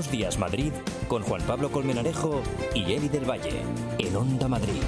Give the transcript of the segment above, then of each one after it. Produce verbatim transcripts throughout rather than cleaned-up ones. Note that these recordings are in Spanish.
Buenos Días Madrid con Juan Pablo Colmenarejo y Eli del Valle en Onda Madrid.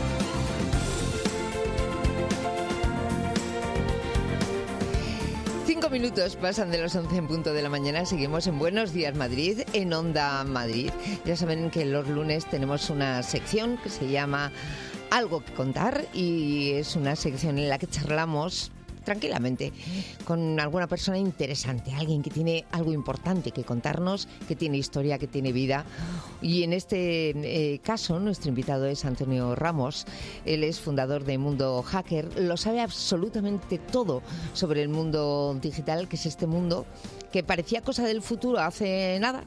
Cinco minutos pasan de las once en punto de la mañana. Seguimos en Buenos Días Madrid, en Onda Madrid. Ya saben que los lunes tenemos una sección que se llama Algo que contar y es una sección en la que charlamos tranquilamente con alguna persona interesante, alguien que tiene algo importante que contarnos, que tiene historia, que tiene vida. Y en este eh, caso nuestro invitado es Antonio Ramos. Él es fundador de Mundo Hacker, lo sabe absolutamente todo sobre el mundo digital, que es este mundo que parecía cosa del futuro hace nada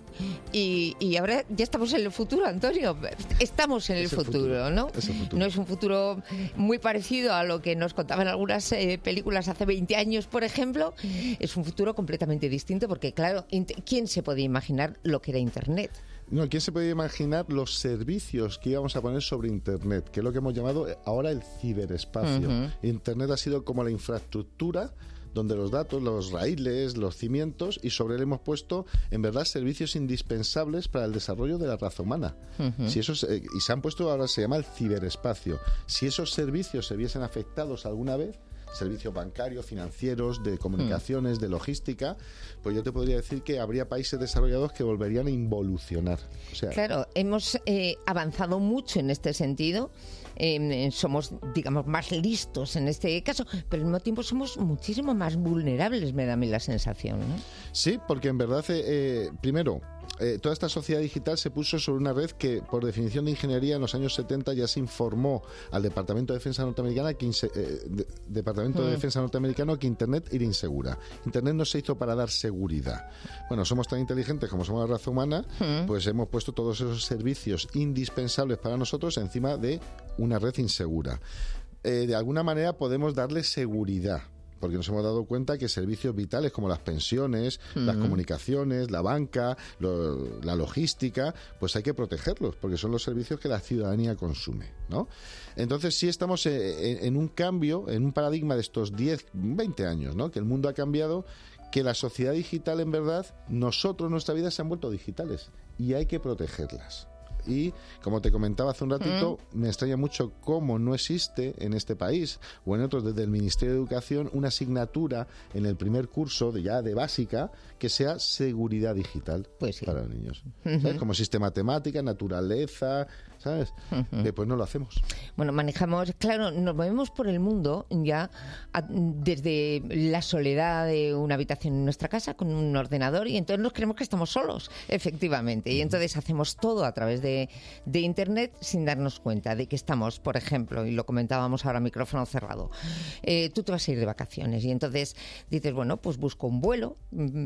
y, y ahora ya estamos en el futuro, Antonio. Estamos en el, futuro, futuro, ¿no? Es el futuro. No es un futuro muy parecido a lo que nos contaban algunas eh, películas hace veinte años, por ejemplo. Es un futuro completamente distinto porque, claro, ¿quién se podía imaginar lo que era Internet? No, ¿quién se podía imaginar los servicios que íbamos a poner sobre Internet? Que es lo que hemos llamado ahora el ciberespacio. Uh-huh. Internet ha sido como la infraestructura donde los datos, los raíles, los cimientos, y sobre él hemos puesto, en verdad, servicios indispensables para el desarrollo de la raza humana. Uh-huh. Si esos, eh, y se han puesto, ahora se llama el ciberespacio. Si esos servicios se viesen afectados alguna vez, servicios bancarios, financieros, de comunicaciones, mm. de logística, pues yo te podría decir que habría países desarrollados que volverían a involucionar. O sea, claro, hemos eh, avanzado mucho en este sentido. Eh, somos, digamos, más listos en este caso, pero al mismo tiempo somos muchísimo más vulnerables, me da a mí la sensación, ¿no? Sí, porque en verdad, eh, eh, primero, eh, toda esta sociedad digital se puso sobre una red que, por definición de ingeniería, en los años setenta ya se informó al Departamento de Defensa norteamericana que, eh, de, Departamento mm. de Defensa norteamericano que Internet era insegura. Internet no se hizo para dar seguridad. Bueno, somos tan inteligentes como somos la raza humana, mm. pues hemos puesto todos esos servicios indispensables para nosotros encima de una red insegura. Eh, de alguna manera podemos darle seguridad, porque nos hemos dado cuenta que servicios vitales como las pensiones, uh-huh. las comunicaciones, la banca, lo, la logística, pues hay que protegerlos, porque son los servicios que la ciudadanía consume, ¿no? Entonces sí estamos en, en un cambio, en un paradigma de estos diez, veinte años, ¿no? Que el mundo ha cambiado, que la sociedad digital, en verdad, nosotros, nuestra vida se han vuelto digitales y hay que protegerlas. Y, como te comentaba hace un ratito, mm. me extraña mucho cómo no existe en este país o en otros desde el Ministerio de Educación una asignatura en el primer curso de ya de básica que sea seguridad digital pues sí. para los niños. Uh-huh. ¿Sabes? Como sistema matemática, naturaleza, ¿sabes? Uh-huh. Eh, pues no lo hacemos. Bueno, manejamos, claro, nos movemos por el mundo ya a, desde la soledad de una habitación en nuestra casa con un ordenador y entonces nos creemos que estamos solos, efectivamente. Y entonces hacemos todo a través de de Internet sin darnos cuenta de que estamos, por ejemplo, y lo comentábamos ahora a micrófono cerrado, eh, tú te vas a ir de vacaciones y entonces dices, bueno, pues busco un vuelo,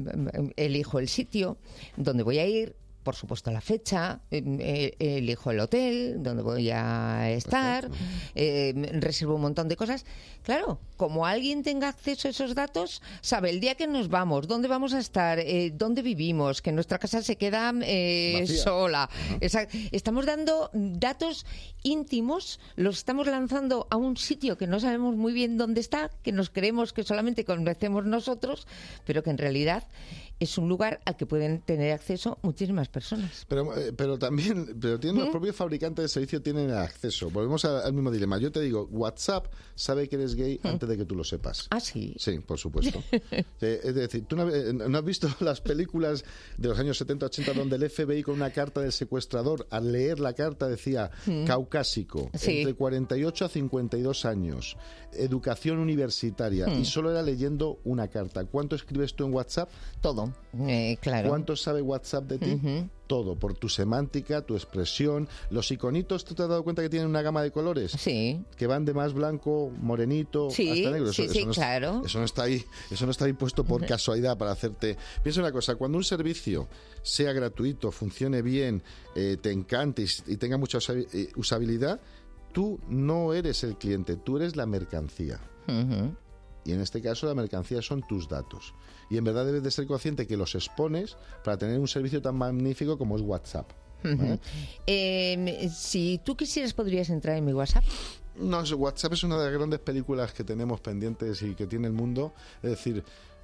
elijo el sitio donde voy a ir, por supuesto la fecha, eh, elijo el hotel donde voy a estar, eh, reservo un montón de cosas. Claro, como alguien tenga acceso a esos datos, sabe el día que nos vamos, dónde vamos a estar, eh, dónde vivimos, que nuestra casa se queda eh, sola. Uh-huh. Esa, estamos dando datos íntimos, los estamos lanzando a un sitio que no sabemos muy bien dónde está, que nos creemos que solamente conocemos nosotros, pero que en realidad es un lugar al que pueden tener acceso muchísimas personas. Pero, pero también, pero tienen ¿Mm? los propios fabricantes de servicio tienen acceso. Volvemos al mismo dilema. Yo te digo, WhatsApp sabe que eres gay ¿Mm? antes de que tú lo sepas. ¿Ah, sí? Sí, por supuesto. Es decir, ¿tú no, no has visto las películas de los años setenta, ochenta donde el F B I con una carta del secuestrador, al leer la carta decía ¿Mm? caucásico, sí. entre cuarenta y ocho a cincuenta y dos años, educación universitaria, ¿Mm? y solo era leyendo una carta? ¿Cuánto escribes tú en WhatsApp? Todo. Eh, claro. ¿Cuánto sabe WhatsApp de ti? Uh-huh. Todo, por tu semántica, tu expresión. Los iconitos, ¿tú te has dado cuenta que tienen una gama de colores? Sí. Que van de más blanco, morenito, sí, hasta negro. Sí, eso, sí, eso no claro. Es, eso no está ahí, eso no está ahí puesto por casualidad para hacerte... Piensa una cosa, cuando un servicio sea gratuito, funcione bien, eh, te encante y, y tenga mucha usabilidad, tú no eres el cliente, tú eres la mercancía. Uh-huh. Y en este caso la mercancía son tus datos. Y en verdad debes de ser consciente que los expones para tener un servicio tan magnífico como es WhatsApp. ¿Vale? Uh-huh. eh, si tú quisieras, ¿podrías entrar en mi WhatsApp? No, WhatsApp es una de las grandes películas que tenemos pendientes y que tiene el mundo. Es decir,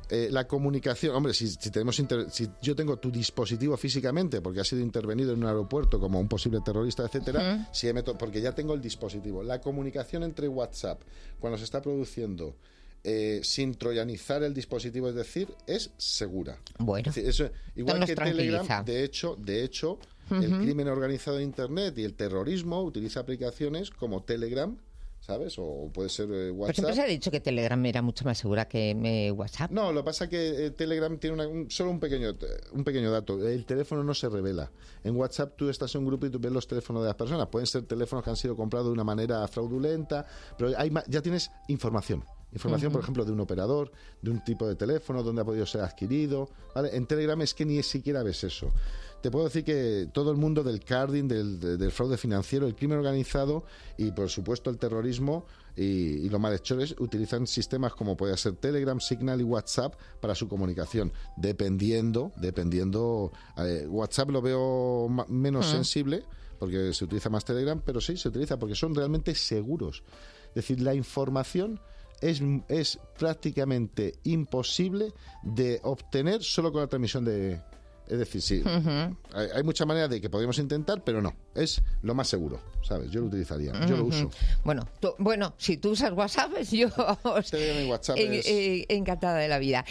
Eh, la comunicación, hombre, si, si tenemos inter, si yo tengo tu dispositivo físicamente porque ha sido intervenido en un aeropuerto como un posible terrorista, etcétera, uh-huh. si meto, porque ya tengo el dispositivo. La comunicación entre WhatsApp cuando se está produciendo eh, sin troyanizar el dispositivo, es decir, es segura. Bueno, es decir, eso, igual que Telegram, de hecho, de hecho, uh-huh. el crimen organizado de Internet y el terrorismo utiliza aplicaciones como Telegram, ¿sabes? O puede ser eh, WhatsApp. Por siempre se ha dicho que Telegram era mucho más segura que eh, WhatsApp. No, lo que pasa es que eh, Telegram tiene una, un, solo un pequeño un pequeño dato. El teléfono no se revela. En WhatsApp tú estás en un grupo y tú ves los teléfonos de las personas. Pueden ser teléfonos que han sido comprados de una manera fraudulenta, pero hay ya tienes información. Información, uh-huh. por ejemplo, de un operador, de un tipo de teléfono, dónde ha podido ser adquirido, ¿vale? En Telegram es que ni siquiera ves eso. Te puedo decir que todo el mundo del carding, del, del fraude financiero, el crimen organizado y, por supuesto, el terrorismo y, y los malhechores utilizan sistemas como puede ser Telegram, Signal y WhatsApp para su comunicación, dependiendo, dependiendo. Eh, WhatsApp lo veo ma- menos uh-huh. sensible porque se utiliza más Telegram, pero sí se utiliza porque son realmente seguros. Es decir, la información Es, es prácticamente imposible de obtener solo con la transmisión de... Es decir, sí, uh-huh. hay, hay muchas maneras de que podríamos intentar, pero no, es lo más seguro, ¿sabes? Yo lo utilizaría, uh-huh. yo lo uso. Bueno, tú, bueno, si tú usas WhatsApp, yo mi WhatsApp en, es... eh, encantada de la vida.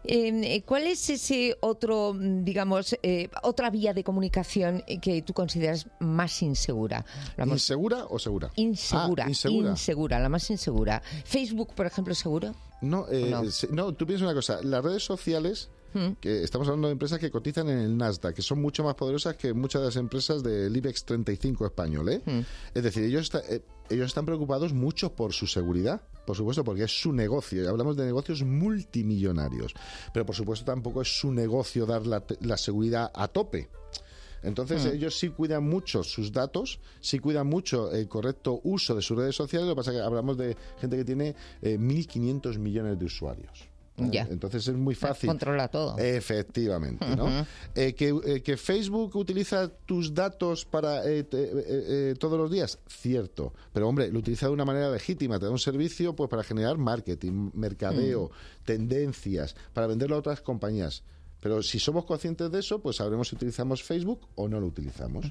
Eh, ¿Cuál es ese otro, digamos, eh, otra vía de comunicación que tú consideras más insegura? Vamos, ¿Insegura o segura? Insegura, ah, insegura, insegura, la más insegura. ¿Facebook, por ejemplo, es seguro? No, eh, no? no, tú piensas una cosa, las redes sociales... que estamos hablando de empresas que cotizan en el Nasdaq, que son mucho más poderosas que muchas de las empresas del IBEX treinta y cinco español, ¿eh? Mm. Es decir, ellos, está, eh, ellos están preocupados mucho por su seguridad, por supuesto, porque es su negocio. Hablamos de negocios multimillonarios, pero por supuesto tampoco es su negocio dar la, la seguridad a tope. Entonces mm. ellos sí cuidan mucho sus datos, sí cuidan mucho el correcto uso de sus redes sociales. Lo que pasa es que hablamos de gente que tiene eh, mil quinientos millones de usuarios. Ya. Entonces es muy fácil. Controla todo. Efectivamente, ¿no? Uh-huh. Eh, que, eh, que Facebook utiliza tus datos para eh, te, eh, eh, todos los días, cierto. Pero hombre, lo utiliza de una manera legítima. Te da un servicio pues para generar marketing, mercadeo, uh-huh. tendencias, para venderlo a otras compañías. Pero si somos conscientes de eso, pues sabremos si utilizamos Facebook o no lo utilizamos.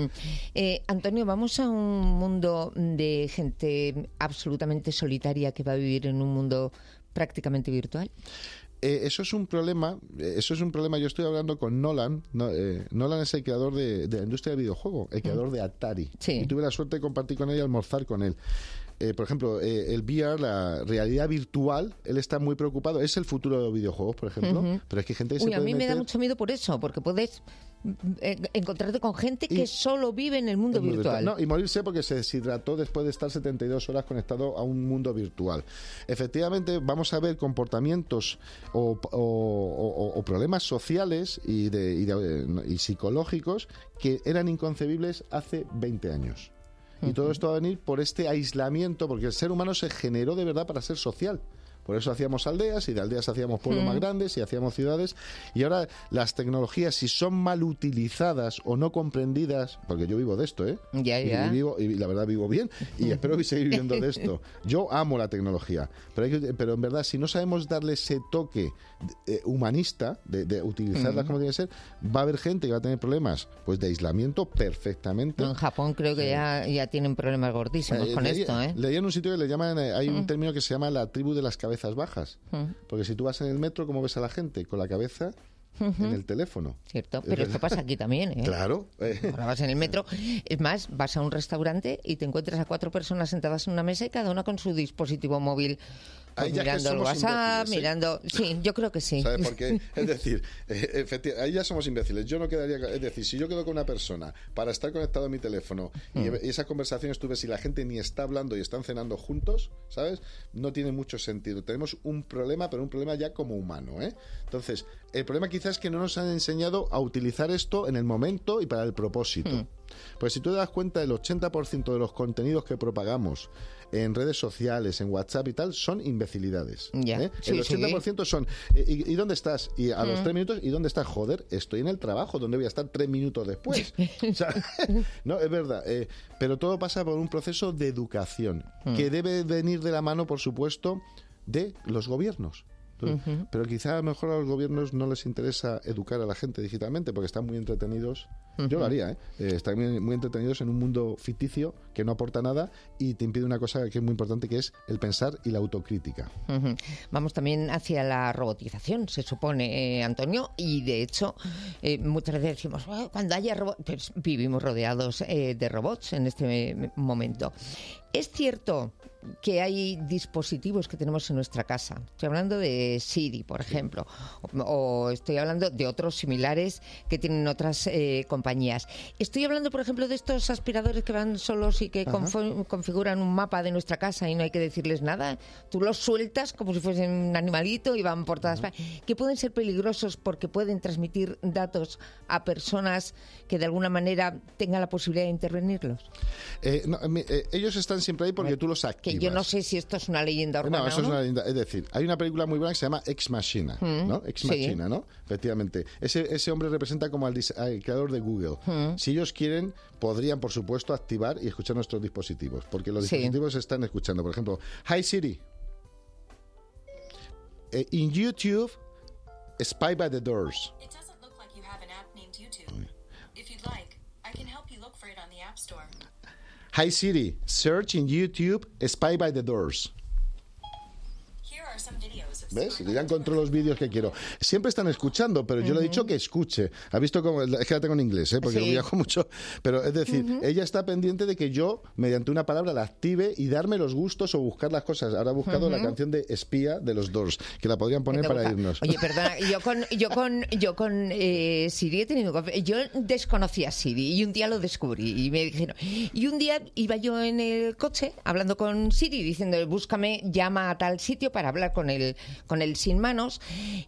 eh, Antonio, vamos a un mundo de gente absolutamente solitaria que va a vivir en un mundo prácticamente virtual. Eh, eso es un problema, eh, eso es un problema. Yo estoy hablando con Nolan. No, eh, Nolan es el creador de, de la industria del videojuego, el creador mm. de Atari. Sí. Y tuve la suerte de compartir con él y almorzar con él. Eh, por ejemplo, eh, el V R, la realidad virtual, él está muy preocupado. Es el futuro de los videojuegos, por ejemplo. Uh-huh. Pero es que hay gente que Uy, se a puede mí meter... me da mucho miedo por eso, porque puedes eh, encontrarte con gente que y... solo vive en el mundo, el mundo virtual. virtual. No, y morirse porque se deshidrató después de estar setenta y dos horas conectado a un mundo virtual. Efectivamente, vamos a ver comportamientos o, o, o, o problemas sociales y, de, y, de, y psicológicos que eran inconcebibles hace veinte años. Y todo esto va a venir por este aislamiento, porque el ser humano se generó de verdad para ser social. Por eso hacíamos aldeas, y de aldeas hacíamos pueblos mm. más grandes, y hacíamos ciudades. Y ahora las tecnologías, si son mal utilizadas o no comprendidas, porque yo vivo de esto, ¿eh? Ya, ya. Y, y, vivo, y la verdad vivo bien, y espero seguir viviendo de esto. Yo amo la tecnología, pero, hay que, pero en verdad, si no sabemos darle ese toque eh, humanista, de, de utilizarlas mm. como tiene que ser, va a haber gente que va a tener problemas pues de aislamiento perfectamente. En Japón creo que eh, ya, ya tienen problemas gordísimos eh, con leí, esto, ¿eh? Leí en un sitio que le llaman, eh, hay mm. un término que se llama la tribu de las cabezas bajas, uh-huh. porque si tú vas en el metro, ¿cómo ves a la gente? Con la cabeza uh-huh. en el teléfono. Cierto, pero esto pasa aquí también, ¿eh? Claro. Ahora vas en el metro, es más, vas a un restaurante y te encuentras a cuatro personas sentadas en una mesa y cada una con su dispositivo móvil. Pues mirando el WhatsApp, mirando... Sí, yo creo que sí. ¿Sabes por qué? Es decir, eh, efectivamente, ahí ya somos imbéciles. Yo no quedaría... Es decir, si yo quedo con una persona para estar conectado a mi teléfono mm. y, y esas conversaciones tú ves y la gente ni está hablando y están cenando juntos, ¿sabes? No tiene mucho sentido. Tenemos un problema, pero un problema ya como humano, ¿eh? Entonces, el problema quizás es que no nos han enseñado a utilizar esto en el momento y para el propósito. Mm. Pues si tú te das cuenta, el ochenta por ciento de los contenidos que propagamos en redes sociales, en WhatsApp y tal, son imbecilidades. Yeah. ¿eh? Sí, el ochenta por ciento sí. son ¿y, ¿y dónde estás? Y a mm. los tres minutos, ¿y dónde estás? Joder, estoy en el trabajo, ¿dónde voy a estar tres minutos después? O sea, no, es verdad. Eh, pero todo pasa por un proceso de educación mm. que debe venir de la mano, por supuesto, de los gobiernos. Uh-huh. Pero quizá a lo mejor a los gobiernos no les interesa educar a la gente digitalmente porque están muy entretenidos. Uh-huh. Yo lo haría, ¿eh? eh están muy, muy entretenidos en un mundo ficticio que no aporta nada y te impide una cosa que es muy importante, que es el pensar y la autocrítica. Uh-huh. Vamos también hacia la robotización, se supone, eh, Antonio, y de hecho eh, muchas veces decimos, oh, cuando haya robots, pues vivimos rodeados eh, de robots en este momento. Es cierto que hay dispositivos que tenemos en nuestra casa. Estoy hablando de Siri, por ejemplo, o, o estoy hablando de otros similares que tienen otras eh, compañías. Estoy hablando, por ejemplo, de estos aspiradores que van solos y que confo- configuran un mapa de nuestra casa y no hay que decirles nada. Tú los sueltas como si fuesen un animalito y van por todas partes. Que pueden ser peligrosos porque pueden transmitir datos a personas que de alguna manera tengan la posibilidad de intervenirlos. Eh, no, eh, ellos están siempre ahí porque tú los activas. Que yo no sé si esto es una leyenda urbana. No, eso ¿o no? es una leyenda. Es decir, hay una película muy buena que se llama Ex Machina, mm, ¿no? Ex Machina, sí. ¿no? Efectivamente. Ese, ese hombre representa como al, al creador de Google. Mm. Si ellos quieren, podrían, por supuesto, activar y escuchar nuestros dispositivos. Porque los sí. dispositivos están escuchando. Por ejemplo, Hi Siri. Eh, in YouTube, Spy by the Doors. It doesn't look like you have an app named YouTube. If you'd like, I can help you look for it on the App Store. Hi Siri, search in YouTube Spy by the Doors. ¿Ves? Ya encontró los vídeos que quiero. Siempre están escuchando, pero yo uh-huh. le he dicho que escuche. ¿Ha visto cómo? Es que la tengo en inglés, ¿eh? Porque sí. viajo mucho. Pero es decir, uh-huh. ella está pendiente de que yo, mediante una palabra, la active y darme los gustos o buscar las cosas. Ahora he buscado uh-huh. la canción de Espía de los Doors, que la podrían poner para gusta? irnos. Oye, perdona, yo con, yo con, yo con eh, Siri he tenido... Yo desconocía Siri y un día lo descubrí y me dijeron... Y un día iba yo en el coche hablando con Siri, diciendo, búscame, llama a tal sitio para hablar con el... con el sin manos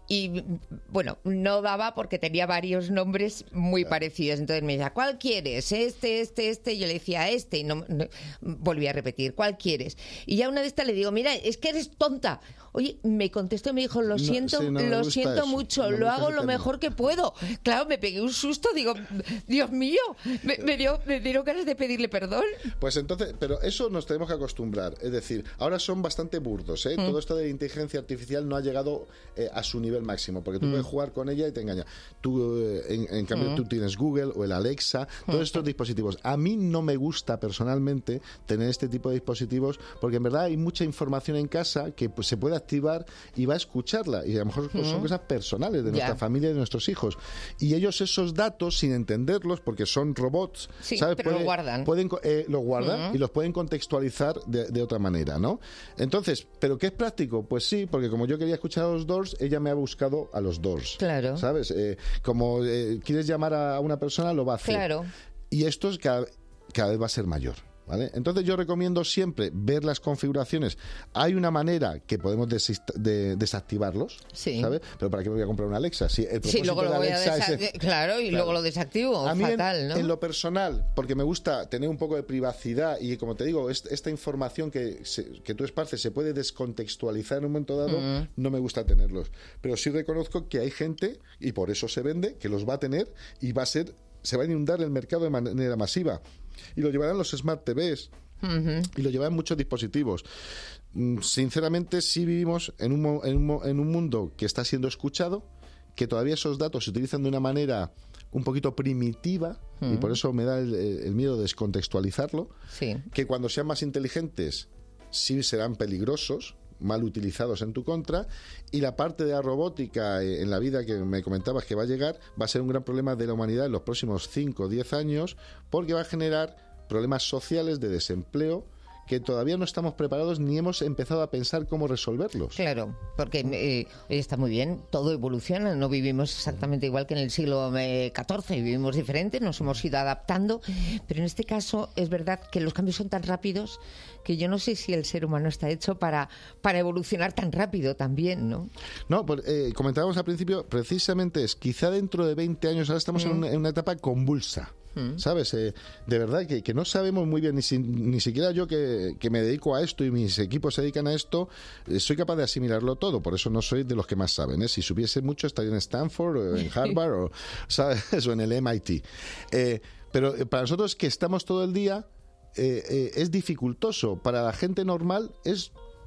y bueno, no daba porque tenía varios nombres muy parecidos, entonces me decía, ¿cuál quieres? Este, este, este, y yo le decía este y no, no volví a repetir, ¿cuál quieres? Y ya una de estas le digo, mira, es que eres tonta. Oye, me contestó y me dijo, lo siento, no, sí, no lo siento eso. mucho, no lo hago lo mejor que puedo. Claro, me pegué un susto, digo, Dios mío, me, me dio me dieron ganas de pedirle perdón. Pues entonces, pero eso nos tenemos que acostumbrar, es decir, ahora son bastante burdos, ¿eh? Mm. Todo esto de la inteligencia artificial no ha llegado eh, a su nivel máximo, porque tú mm. puedes jugar con ella y te engaña. Tú, eh, en, en cambio, mm. tú tienes Google o el Alexa, todos mm. estos dispositivos. A mí no me gusta personalmente tener este tipo de dispositivos, porque en verdad hay mucha información en casa que pues, se puede activar y va a escucharla y a lo mejor pues, son cosas personales de nuestra yeah. familia y de nuestros hijos y ellos esos datos sin entenderlos porque son robots sí, ¿sabes? pero Puede, lo guardan pueden eh, lo guardan uh-huh. y los pueden contextualizar de, de otra manera, ¿no? Entonces, ¿pero qué es práctico? Pues sí, porque como yo quería escuchar a los Doors, ella me ha buscado a los Doors, claro, ¿sabes? Eh, como eh, quieres llamar a una persona, lo va a hacer, claro, y esto es cada, cada vez va a ser mayor. ¿Vale? Entonces yo recomiendo siempre ver las configuraciones. Hay una manera que podemos desist- de desactivarlos, sí. ¿sabes? Pero ¿para qué me voy a comprar una Alexa? Si el sí, luego lo voy a desa- es... Claro, y claro. luego lo desactivo. A mí fatal, en, ¿no? en lo personal, porque me gusta tener un poco de privacidad y como te digo, es, esta información que, se, que tú esparces se puede descontextualizar en un momento dado, mm. no me gusta tenerlos. Pero sí reconozco que hay gente, y por eso se vende, que los va a tener y va a ser, se va a inundar el mercado de manera masiva. Y lo llevarán los Smart T Vs uh-huh. y lo llevarán muchos dispositivos. Sinceramente, sí vivimos en un, en, un, en un mundo que está siendo escuchado, que todavía esos datos se utilizan de una manera un poquito primitiva uh-huh. y por eso me da el, el miedo de descontextualizarlo, sí. que cuando sean más inteligentes sí serán peligrosos, mal utilizados en tu contra, y la parte de la robótica en la vida que me comentabas que va a llegar va a ser un gran problema de la humanidad en los próximos cinco o diez años, porque va a generar problemas sociales de desempleo que todavía no estamos preparados ni hemos empezado a pensar cómo resolverlos. Claro, porque eh, está muy bien, todo evoluciona, no vivimos exactamente igual que en el siglo catorce, vivimos diferente, nos hemos ido adaptando, pero en este caso es verdad que los cambios son tan rápidos que yo no sé si el ser humano está hecho para, para evolucionar tan rápido también, ¿no? No, pues eh, comentábamos al principio, precisamente es, quizá dentro de veinte años, ahora estamos mm. en, una, en una etapa convulsa. ¿Sabes? Eh, de verdad que, que no sabemos muy bien, ni, si, ni siquiera yo que, que me dedico a esto y mis equipos se dedican a esto, eh, soy capaz de asimilarlo todo, por eso no soy de los que más saben, ¿eh? Si supiese mucho estaría en Stanford o en Harvard o, ¿sabes? o en el M I T. Eh, pero para nosotros que estamos todo el día, eh, eh, es dificultoso. Para la gente normal es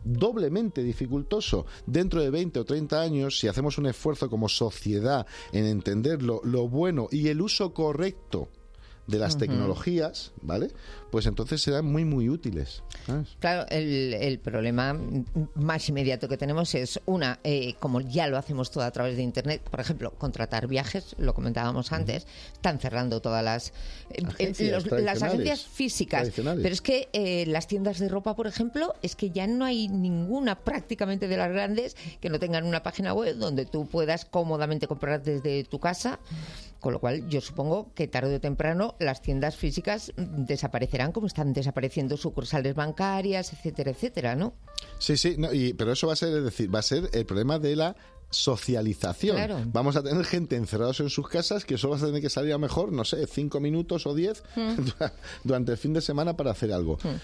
doblemente dificultoso. Dentro de veinte o treinta años, si hacemos un esfuerzo como sociedad en entender lo, lo bueno y el uso correcto de las uh-huh. tecnologías, ¿vale? Pues entonces serán muy, muy útiles, ¿sabes? Claro, el, el problema más inmediato que tenemos es, una, eh, como ya lo hacemos todo a través de Internet, por ejemplo, contratar viajes, lo comentábamos antes, uh-huh. están cerrando todas las eh, agencias, los, las agencias físicas, pero es que eh, las tiendas de ropa, por ejemplo, es que ya no hay ninguna prácticamente de las grandes que no tengan una página web donde tú puedas cómodamente comprar desde tu casa, con lo cual yo supongo que tarde o temprano las tiendas físicas desaparecerán como están desapareciendo sucursales bancarias, etcétera, etcétera, ¿no? Sí, sí, no, y, pero eso va a ser, es decir, va a ser el problema de la socialización. Claro. Vamos a tener gente encerrados en sus casas que solo vas a tener que salir a lo mejor, no sé, cinco minutos o diez mm. durante el fin de semana para hacer algo. Mm.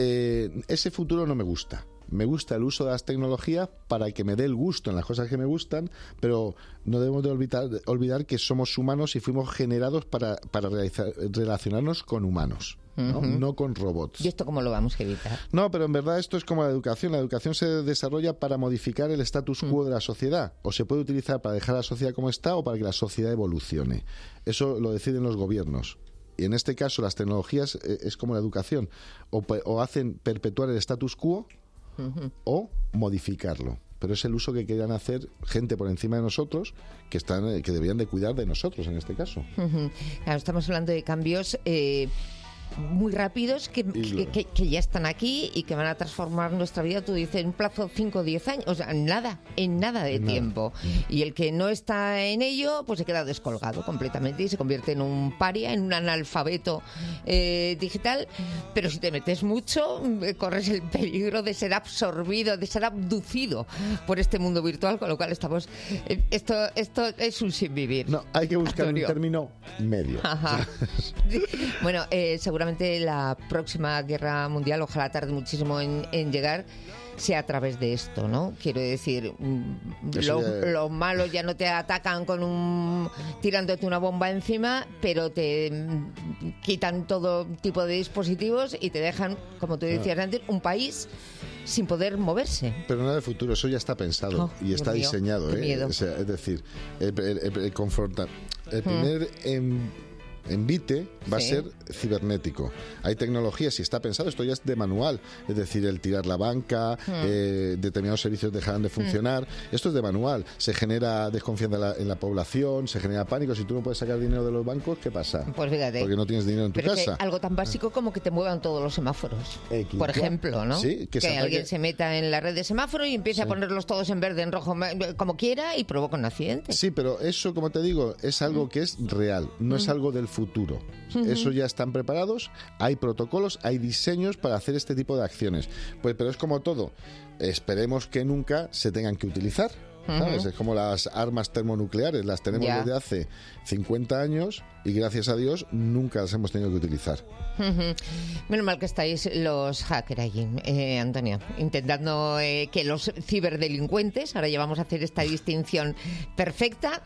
Eh, ese futuro no me gusta. Me gusta el uso de las tecnologías para que me dé el gusto en las cosas que me gustan, pero no debemos de olvidar, de olvidar que somos humanos y fuimos generados para, para realizar, relacionarnos con humanos. ¿no? Uh-huh. No con robots. ¿Y esto cómo lo vamos a evitar? No, pero en verdad esto es como la educación. La educación se desarrolla para modificar el status quo uh-huh. de la sociedad. O se puede utilizar para dejar a la sociedad como está o para que la sociedad evolucione. Eso lo deciden los gobiernos. Y en este caso las tecnologías eh, es como la educación. O, o hacen perpetuar el status quo uh-huh. o modificarlo. Pero es el uso que quieran hacer gente por encima de nosotros que están que deberían de cuidar de nosotros en este caso. Uh-huh. Claro, estamos hablando de cambios eh, muy rápidos que, que, que, que ya están aquí y que van a transformar nuestra vida, tú dices, en un plazo de cinco o diez años, o sea, nada, en nada de nada. tiempo. Y el que no está en ello, pues se queda descolgado completamente y se convierte en un paria, en un analfabeto eh, digital. Pero si te metes mucho, eh, corres el peligro de ser absorbido, de ser abducido por este mundo virtual, con lo cual estamos... Eh, esto, esto es un sinvivir. No, hay que buscar Antonio. un término medio. Ajá. Bueno, eh, seguramente Seguramente la próxima guerra mundial, ojalá tarde muchísimo en, en llegar, sea a través de esto, ¿no? Quiero decir, lo, ya... los malos ya no te atacan con un tirándote una bomba encima, pero te quitan todo tipo de dispositivos y te dejan, como tú decías ah. antes, un país sin poder moverse. Pero nada de futuro, eso ya está pensado oh, y está Dios diseñado, mío, ¿eh? O sea, es decir, el, el, el, el confrontar. El primer... Hmm. En, envite va sí. a ser cibernético. Hay tecnologías y está pensado, esto ya es de manual, es decir, el tirar la banca, mm. eh, determinados servicios dejarán de funcionar. Mm. Esto es de manual. Se genera desconfianza en la, en la población, se genera pánico. Si tú no puedes sacar dinero de los bancos, ¿qué pasa? Pues fíjate. Porque no tienes dinero en tu Pero casa. Es que algo tan básico como que te muevan todos los semáforos. Eh, Por ejemplo, ¿no? Sí, que, que alguien se meta en la red de semáforo y empiece sí. a ponerlos todos en verde, en rojo, como quiera y provoca un accidente. Sí, pero eso, como te digo, es algo mm. que es real, no mm. es algo del futuro. Eso ya están preparados, hay protocolos, hay diseños para hacer este tipo de acciones. Pues, pero es como todo, esperemos que nunca se tengan que utilizar, ¿sabes? Uh-huh. Es como las armas termonucleares, las tenemos ya. desde hace cincuenta años y gracias a Dios nunca las hemos tenido que utilizar. Uh-huh. Menos mal que estáis los hackers allí, eh, Antonio, intentando eh, que los ciberdelincuentes, ahora ya vamos a hacer esta distinción perfecta,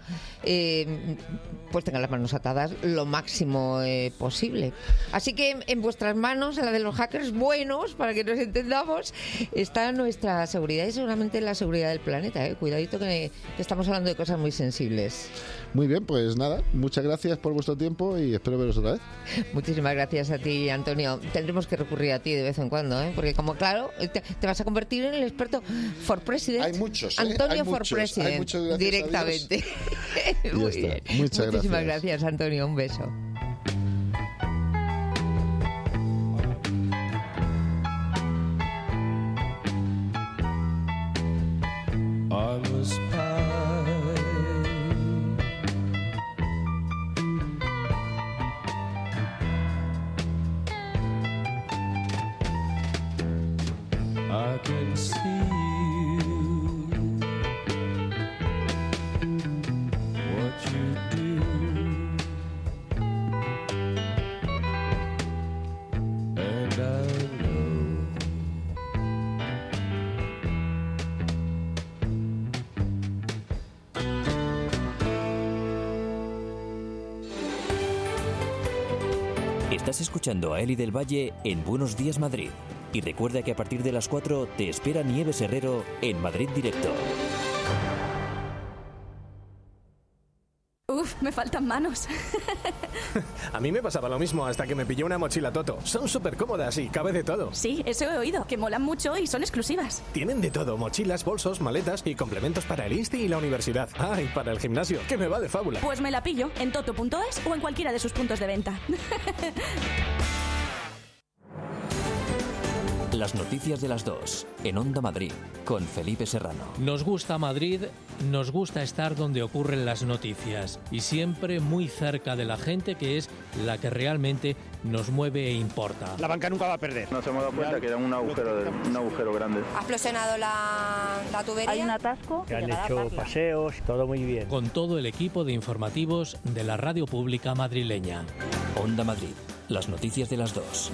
eh, pues tengan las manos atadas lo máximo eh, posible. Así que en, en vuestras manos, en la de los hackers buenos, para que nos entendamos, está nuestra seguridad y seguramente la seguridad del planeta. Eh. Cuidadito que, que estamos hablando de cosas muy sensibles. Muy bien, pues nada, muchas gracias por vuestro tiempo y espero veros otra vez. Muchísimas gracias a ti, Antonio. Tendremos que recurrir a ti de vez en cuando, ¿eh? Porque como claro, te, te vas a convertir en el experto for President. Hay muchos, ¿eh? Antonio Hay for muchos, President, hay muchos, directamente. Muy bien. Muchas Muchísimas gracias. gracias, Antonio. Un beso. I can see you, what you do, and I know Estás escuchando a Eli del Valle en Buenos Días Madrid. Y recuerda que a partir de las cuatro te espera Nieves Herrero en Madrid Directo. Uf, me faltan manos. A mí me pasaba lo mismo hasta que me pilló una mochila Toto. Son súper cómodas y cabe de todo. Sí, eso he oído, que molan mucho y son exclusivas. Tienen de todo, mochilas, bolsos, maletas y complementos para el insti y la universidad. Ah, y para el gimnasio, que me va de fábula. Pues me la pillo en toto punto es o en cualquiera de sus puntos de venta. Las noticias de las dos, en Onda Madrid, con Felipe Serrano. Nos gusta Madrid, nos gusta estar donde ocurren las noticias y siempre muy cerca de la gente, que es la que realmente nos mueve e importa. La banca nunca va a perder. Nos hemos dado cuenta que era un agujero, de, un agujero grande. Ha explosionado la, la tubería. Hay un atasco. Que han hecho paseos, todo muy bien. Con todo el equipo de informativos de la radio pública madrileña. Onda Madrid, las noticias de las dos.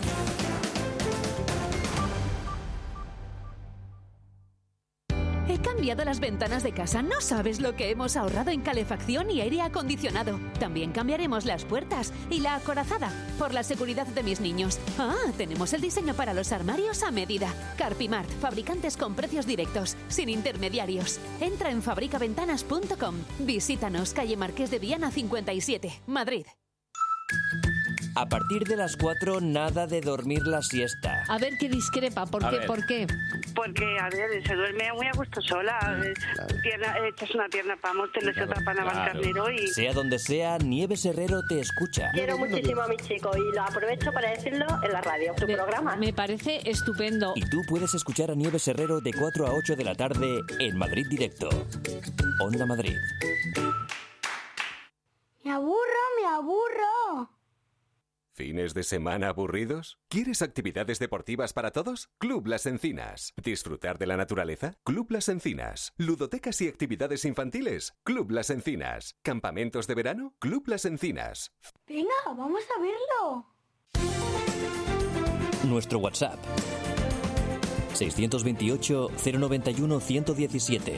He cambiado las ventanas de casa. No sabes lo que hemos ahorrado en calefacción y aire acondicionado. También cambiaremos las puertas y la acorazada por la seguridad de mis niños. Ah, tenemos el diseño para los armarios a medida. Carpimart, fabricantes con precios directos, sin intermediarios. Entra en fabricaventanas punto com. Visítanos, calle Marqués de Viana cincuenta y siete, Madrid. A partir de las cuatro, nada de dormir la siesta. A ver qué discrepa, ¿por qué? ¿Por qué? Porque, a ver, se duerme muy a gusto sola. Pierna, echas una pierna para Móstoles y otra para Navalcarnero y... Sea donde sea, Nieves Herrero te escucha. Quiero muchísimo a mi chico y lo aprovecho para decirlo en la radio, tu me, programa. Me parece estupendo. Y tú puedes escuchar a Nieves Herrero de cuatro a ocho de la tarde en Madrid Directo. Onda Madrid. Me aburro, me aburro. ¿Fines de semana aburridos? ¿Quieres actividades deportivas para todos? Club Las Encinas. ¿Disfrutar de la naturaleza? Club Las Encinas. ¿Ludotecas y actividades infantiles? Club Las Encinas. ¿Campamentos de verano? Club Las Encinas. Venga, vamos a verlo. Nuestro WhatsApp. seiscientos veintiocho, cero noventa y uno, ciento diecisiete.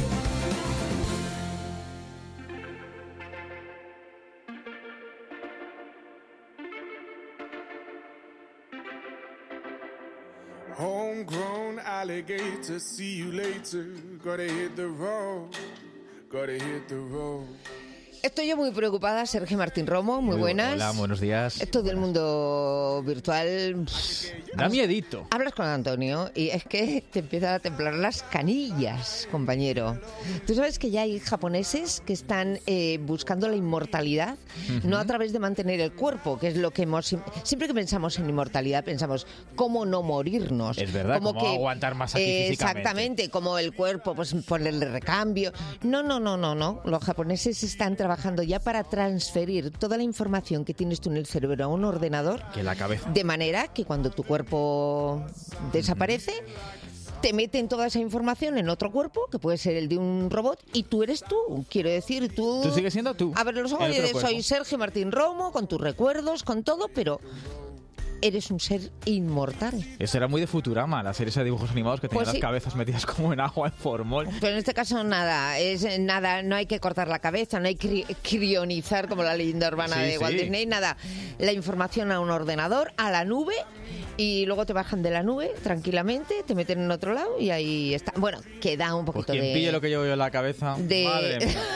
Homegrown alligator, see you later. Gotta hit the road, gotta hit the road. Estoy yo muy preocupada, Sergio Martín Romo, muy, muy buenas. Hola, buenos días. Esto del mundo virtual... Da miedito. Hablas con Antonio y es que te empiezan a temblar las canillas, compañero. Tú sabes que ya hay japoneses que están eh, buscando la inmortalidad, uh-huh. no a través de mantener el cuerpo, que es lo que hemos... Siempre que pensamos en inmortalidad pensamos, ¿cómo no morirnos? Es verdad, como ¿cómo que, aguantar más aquí eh, físicamente? Exactamente, como el cuerpo, pues ponerle recambio. No, no, no, no, no. Los japoneses están trabajando ya para transferir toda la información que tienes tú en el cerebro a un ordenador, que la cabeza. De manera que cuando tu cuerpo desaparece, te meten toda esa información en otro cuerpo, que puede ser el de un robot, y tú eres tú. Quiero decir, tú... Tú sigues siendo tú. A ver, los ojos, de, soy Sergio Martín Romo, con tus recuerdos, con todo, pero... eres un ser inmortal. Eso era muy de Futurama, la serie de dibujos animados que tenían pues sí. las cabezas metidas como en agua, en formol. Pero en este caso nada, es nada, no hay que cortar la cabeza, no hay que cri- crionizar como la leyenda urbana sí, de Walt sí. Disney, nada. La información a un ordenador, a la nube, y luego te bajan de la nube tranquilamente, te meten en otro lado y ahí está. Bueno, que da un poquito pues quien de... pille lo que llevo yo en la cabeza, de... madre mía.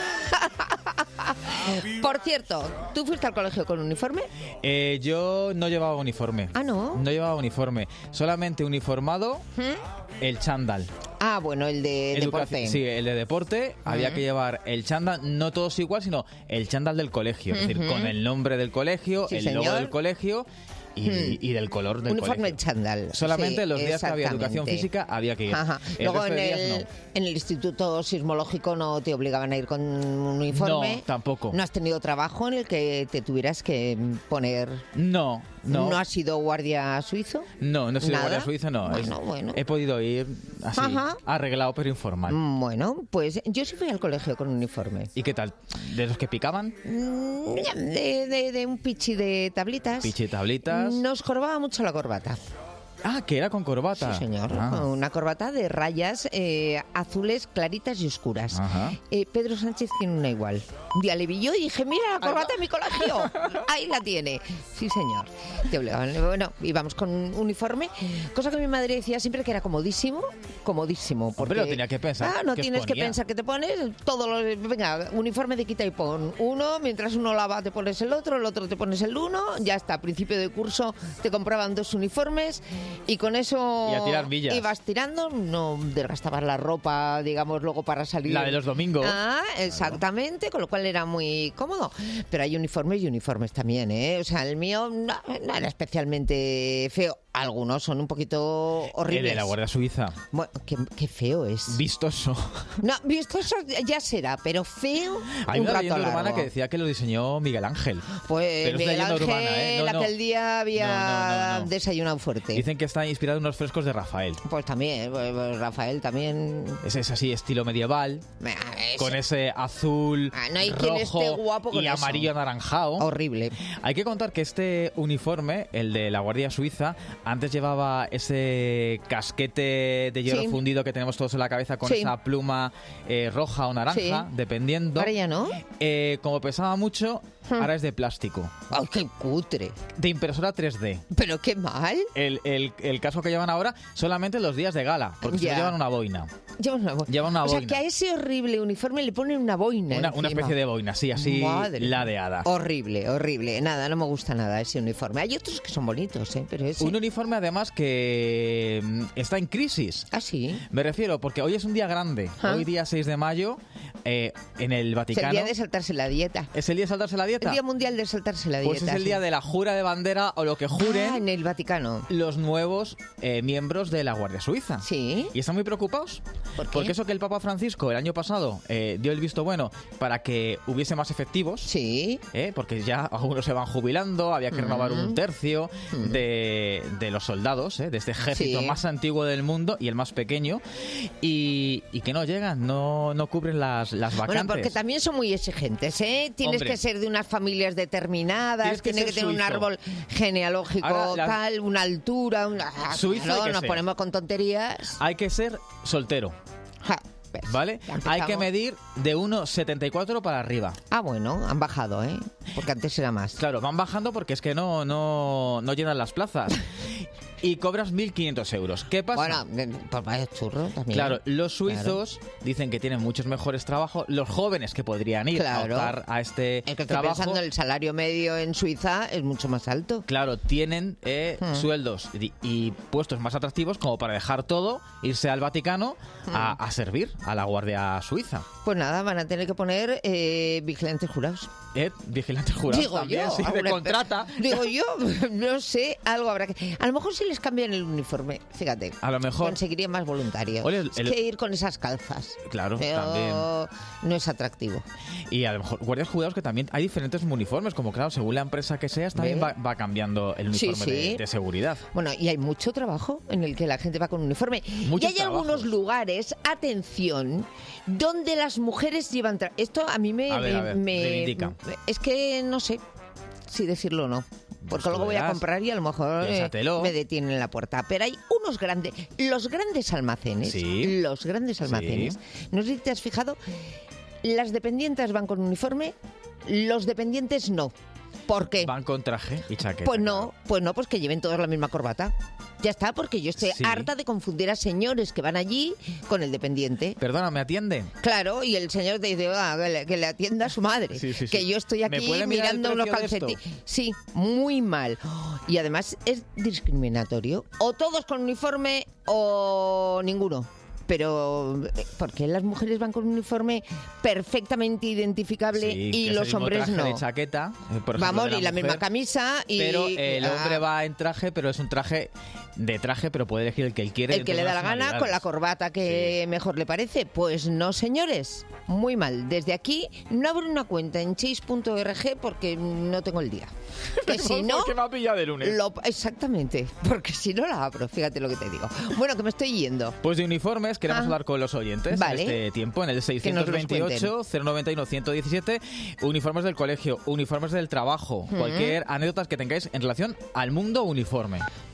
Por cierto, ¿tú fuiste al colegio con uniforme? Eh, yo no llevaba uniforme. Ah, ¿no? No llevaba uniforme. Solamente uniformado ¿Mm? el chándal. Ah, bueno, el de Educación, deporte. Sí, el de deporte. Uh-huh. Había que llevar el chándal, no todos igual, sino el chándal del colegio. Es uh-huh. decir, con el nombre del colegio, sí, el señor. logo del colegio... Y, hmm. y del color del uniforme colegio. chándal. Solamente sí, los días que había educación física había que ir. Ajá. El Luego en de el, no. en el Instituto Sismológico no te obligaban a ir con un uniforme. No, tampoco. ¿No has tenido trabajo en el que te tuvieras que poner...? No, no. ¿No has sido guardia suizo? No, no he sido ¿Nada? guardia suizo, no. Bueno, es, bueno. He podido ir así, Ajá. arreglado pero informal. Bueno, pues yo sí fui al colegio con uniforme. ¿Y qué tal? ¿De los que picaban? De, de, de un pichi de tablitas. Pichi de tablitas. Nos jorobaba mucho la corbata. Ah, que era con corbata. Sí, señor. Ah. Con una corbata de rayas eh, azules, claritas y oscuras. Eh, Pedro Sánchez tiene una igual. Un día le vi yo y dije, mira la corbata de mi colegio. Ahí la tiene. Sí, señor. Te obligaban. Bueno, íbamos con un uniforme, cosa que mi madre decía siempre que era comodísimo, comodísimo. Porque, Hombre, lo tenía que pensar. Ah, no ¿qué tienes que ponía? pensar que te pones todo lo... Venga, uniforme de quita y pon. Uno, mientras uno lava te pones el otro, el otro te pones el uno, ya está. A principio de curso te compraban dos uniformes y con eso Y a tirar millas. ibas tirando, no desgastabas la ropa, digamos, luego para salir. La de los domingos. Ah, exactamente, con lo cual era muy cómodo. Pero hay uniformes y uniformes también, ¿eh? O sea, el mío no, no era especialmente feo. Algunos son un poquito horribles. El de la Guardia Suiza. Bueno, qué, qué feo es. Vistoso. No, vistoso ya será, pero feo. Hay un una rato leyenda largo. urbana que decía que lo diseñó Miguel Ángel. Pues Pero es Miguel leyenda Ángel, urbana, ¿eh? No, no. aquel día había No, no, no, no. desayunado fuerte. Dicen que está inspirado en unos frescos de Rafael. Pues también, pues, pues Rafael también. Ese es así, estilo medieval, con ese azul, Ah, no hay quien rojo esté guapo con y eso. amarillo anaranjado. Horrible. Hay que contar que este uniforme, el de la Guardia Suiza, antes llevaba ese casquete de hierro Sí. fundido que tenemos todos en la cabeza con Sí. esa pluma eh, roja o naranja, Sí. dependiendo. Ahora ya no. Eh, como pesaba mucho, ahora es de plástico. ¡Ay, qué cutre! De impresora tres D. Pero qué mal. El, el, el casco que llevan ahora solamente los días de gala, porque si no Ya. llevan una boina. Llevan una boina. Llevan una o sea, boina. que a ese horrible uniforme le ponen una boina. Una, una encima. especie de boina, sí, así Madre mía. ladeada. Horrible, horrible. Nada, no me gusta nada ese uniforme. Hay otros que son bonitos, ¿eh? Pero ese... Un uniforme además que mm, está en crisis. ¿Ah, sí? Me refiero, porque hoy es un día grande. Ah. Hoy día seis de mayo, eh, en el Es el Vaticano. día de saltarse la dieta. ¿Es el día de saltarse la dieta? El día mundial de saltarse la dieta. Pues es el sí. día de la jura de bandera o lo que juren Ah, en el Vaticano. los nuevos eh, miembros de la Guardia Suiza. Sí. ¿Y están muy preocupados? ¿Por qué? Porque eso que el Papa Francisco el año pasado eh, dio el visto bueno para que hubiese más efectivos. Sí. ¿eh? Porque ya algunos se van jubilando, había que renovar un tercio de, de los soldados, ¿eh? de este ejército Sí. más antiguo del mundo y el más pequeño. Y, y que no llegan, no, no cubren las, las vacantes. Bueno, porque también son muy exigentes, ¿eh? Tienes Hombre. que ser de unas familias determinadas, Tienes que tienes que ser tener un suizo. árbol genealógico Ahora, la- tal, una altura, una... Ah, Suizo claro, hay que nos ser. ponemos con tonterías. Hay que ser soltero. Ja, ves, ¿Vale? ya Hay empezamos. que medir de uno setenta y cuatro para arriba. Ah, bueno, han bajado, ¿eh? Porque antes era más. Claro, van bajando porque es que no, no, no llenan las plazas. Y cobras mil quinientos euros. ¿Qué pasa? Bueno, pues vaya churro también. Claro, los suizos dicen que tienen muchos mejores trabajos. Los jóvenes que podrían ir Claro. a optar a este Es que estoy trabajo, pensando, el salario medio en Suiza es mucho más alto. claro, tienen eh, Hmm. sueldos y, y puestos más atractivos como para dejar todo, irse al Vaticano a, a servir a la Guardia Suiza. Pues nada, van a tener que poner eh, vigilantes jurados. Eh, vigilantes jurados Digo también, yo, sí, de alguna- contrata. Digo yo, no sé, algo habrá que... A lo mejor si les cambian el uniforme, fíjate. A lo mejor. Conseguiría más voluntarios. Oye, el- Es que ir con esas calzas. Claro, Pero también. no es atractivo. Y a lo mejor guardias jurados que también hay diferentes uniformes, como claro, según la empresa que seas, también Ve. va, va cambiando el Sí, uniforme de- sí. De, seguridad. Bueno, y hay mucho trabajo en el que la gente va con uniforme. Muchos y hay trabajos. algunos lugares, atención, donde las mujeres llevan... tra- Esto a mí me... A ver, me- a ver, me- reivindica. es que no sé si decirlo o no. Porque tú luego voy a verás. comprar y a lo mejor eh, Piénsatelo. me detienen en la puerta. Pero hay unos grandes... Los grandes almacenes. Sí. Los grandes almacenes. No sé si te has fijado. Las dependientes van con uniforme, los dependientes no. ¿Por qué? Van con traje y chaqueta. Pues no, pues no, pues que lleven todos la misma corbata. Ya está, porque yo estoy Sí. harta de confundir a señores que van allí con el dependiente. Perdona, ¿me atiende? Claro, y el señor te dice, ah, que, le, que le atienda a su madre. Sí, sí, sí. Que yo estoy ¿Me aquí puede mirar el mirando unos precio de esto? calcetines. Sí, muy mal. Y además es discriminatorio. O todos con uniforme o ninguno. Pero, eh, ¿por qué las mujeres van con un uniforme perfectamente identificable Sí, que y es los el mismo hombres traje no? de chaqueta, eh, por ejemplo, Vamos, de y la misma mujer, camisa y... Pero el Ah, hombre va en traje, pero es un traje de traje, pero puede elegir el que él quiere. el que le dentro da de la unas gana con la tonalidades. corbata que mejor le parece. Pues no, señores. Muy mal. Desde aquí no abro una cuenta en chase punto org porque no tengo el día. Que si no... Porque me ha pillado de lunes. Lo- exactamente. Porque si no la abro, fíjate lo que te digo. Bueno, que me estoy yendo. Pues de uniformes queremos Ah. hablar con los oyentes Vale. en este tiempo, en el Que nos seiscientos los veintiocho, cero noventa y uno, ciento diecisiete. Uniformes del colegio, uniformes del trabajo, Mm. cualquier anécdotas que tengáis en relación al mundo uniforme.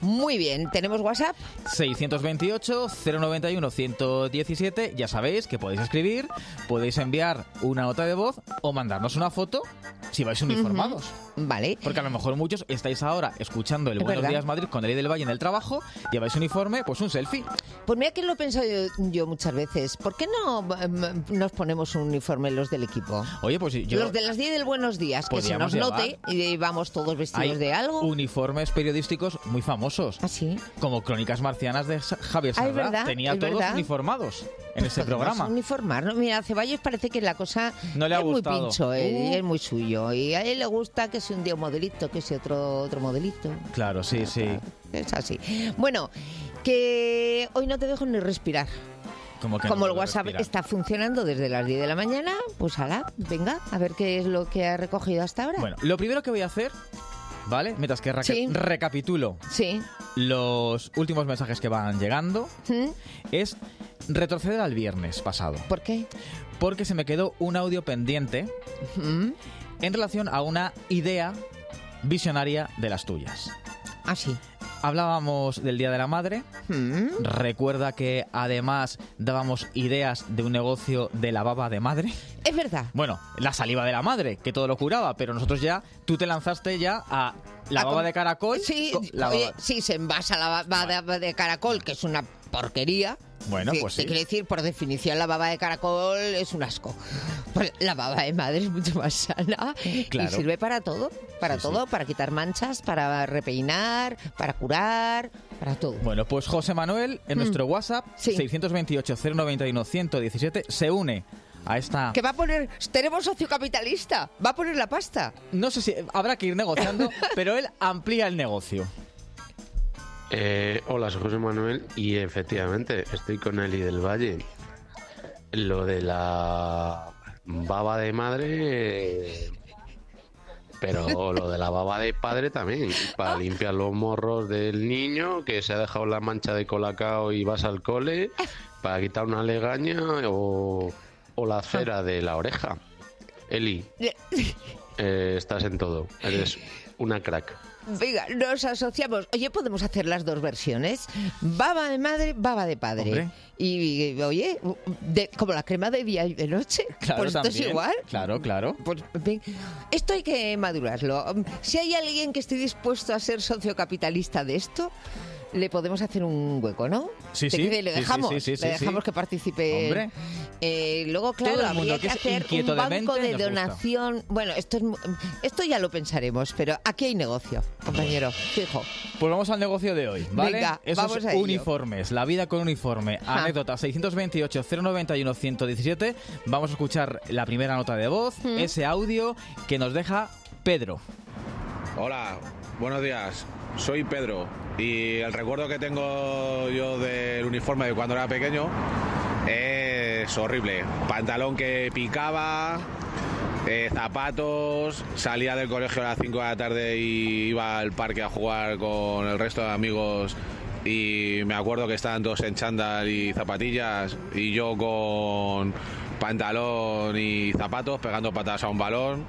Muy bien, ¿tenemos WhatsApp? seiscientos veintiocho, cero noventa y uno, ciento diecisiete. Ya sabéis que podéis escribir, podéis enviar una nota de voz o mandarnos una foto si vais uniformados. Uh-huh. Vale. Porque a lo mejor muchos estáis ahora escuchando el Es Buenos verdad. Días Madrid con Eli del Valle en el trabajo, lleváis uniforme, pues un selfie. Pues mira que lo he pensado yo, yo muchas veces. ¿Por qué no mm, nos ponemos un uniforme los del equipo? Oye, pues yo... Los de las diez del Buenos Días, que se Podríamos nos note llevar. y vamos todos vestidos Hay de algo. uniformes periodísticos muy famosos. ¿Ah, sí? Como Crónicas Marcianas de Sa- Javier Ah, Sardá. es verdad, Tenía es todos verdad. uniformados en ese Podemos programa. uniformar, ¿no? Mira, a Ceballos parece que la cosa No le ha es gustado. muy pincho, él, Uh. y es muy suyo. Y a él le gusta que sea un día un modelito, que sea otro, otro modelito. Claro, sí, sí. Es así. Bueno, que hoy no te dejo ni respirar. Como, que Como no el puedo WhatsApp respirar. está funcionando desde las diez de la mañana, pues ala, venga, a ver qué es lo que ha recogido hasta ahora. Bueno, lo primero que voy a hacer, ¿vale? Mientras que reca- Sí. recapitulo Sí. los últimos mensajes que van llegando, ¿Mm? es retroceder al viernes pasado. ¿Por qué? Porque se me quedó un audio pendiente ¿Mm? en relación a una idea visionaria de las tuyas. Ah, sí. Hablábamos del Día de la Madre. ¿Mm? Recuerda que además dábamos ideas de un negocio de la baba de madre. Es verdad. Bueno, la saliva de la madre, que todo lo curaba, pero nosotros ya, tú te lanzaste ya a la A baba com- de caracol. Sí, co- la oye, baba- sí, se envasa la baba de, de caracol, que es una porquería. Bueno, Sí, pues te sí. quiero decir, por definición, la baba de caracol es un asco. Pues la baba de madre es mucho más sana Claro. y sirve para todo. Para Sí, todo, para quitar manchas, para repeinar, para curar, para todo. Bueno, pues José Manuel, en Mm. nuestro WhatsApp, Sí. seiscientos veintiocho, cero noventa y uno, ciento diecisiete, se une a esta... Que va a poner, tenemos socio capitalista, va a poner la pasta. No sé si habrá que ir negociando, pero él amplía el negocio. Eh, hola, soy José Manuel y efectivamente estoy con Eli del Valle. Lo de la baba de madre, eh, pero lo de la baba de padre también, para limpiar los morros del niño que se ha dejado la mancha de colacao y vas al cole, para quitar una legaña o, o la cera de la oreja. Eli, eh, estás en todo, eres una crack. Venga, nos asociamos. Oye, podemos hacer las dos versiones. Baba de madre, baba de padre. Hombre. Y, y, oye, de- como la crema de día y de noche. Claro, pues esto también. es igual. Claro, claro. Pues, ven, esto hay que madurarlo. Si hay alguien que esté dispuesto a ser socio capitalista de esto, le podemos hacer un hueco, ¿no? Sí, ¿Te sí, quede? Le sí, sí, dejamos, sí, sí, le sí, dejamos sí. que participe. Hombre. Eh, luego, claro, Todo el mundo habría que, que es hacer inquieto un de banco mente de nos gusta. donación. Bueno, esto es mu- esto ya lo pensaremos, pero aquí hay negocio, compañero, fijo. Pues vamos al negocio de hoy, ¿vale? Venga, Esos vamos a ello. uniformes, la vida con uniforme, Ja. anécdota seiscientos veintiocho, cero noventa y uno, ciento diecisiete. Vamos a escuchar la primera nota de voz, Mm. ese audio que nos deja Pedro. Hola, buenos días. Soy Pedro y el recuerdo que tengo yo del uniforme de cuando era pequeño es horrible. Pantalón que picaba, eh, zapatos, salía del colegio a las cinco de la tarde y iba al parque a jugar con el resto de amigos y me acuerdo que estaban todos en chándal y zapatillas y yo con pantalón y zapatos pegando patadas a un balón.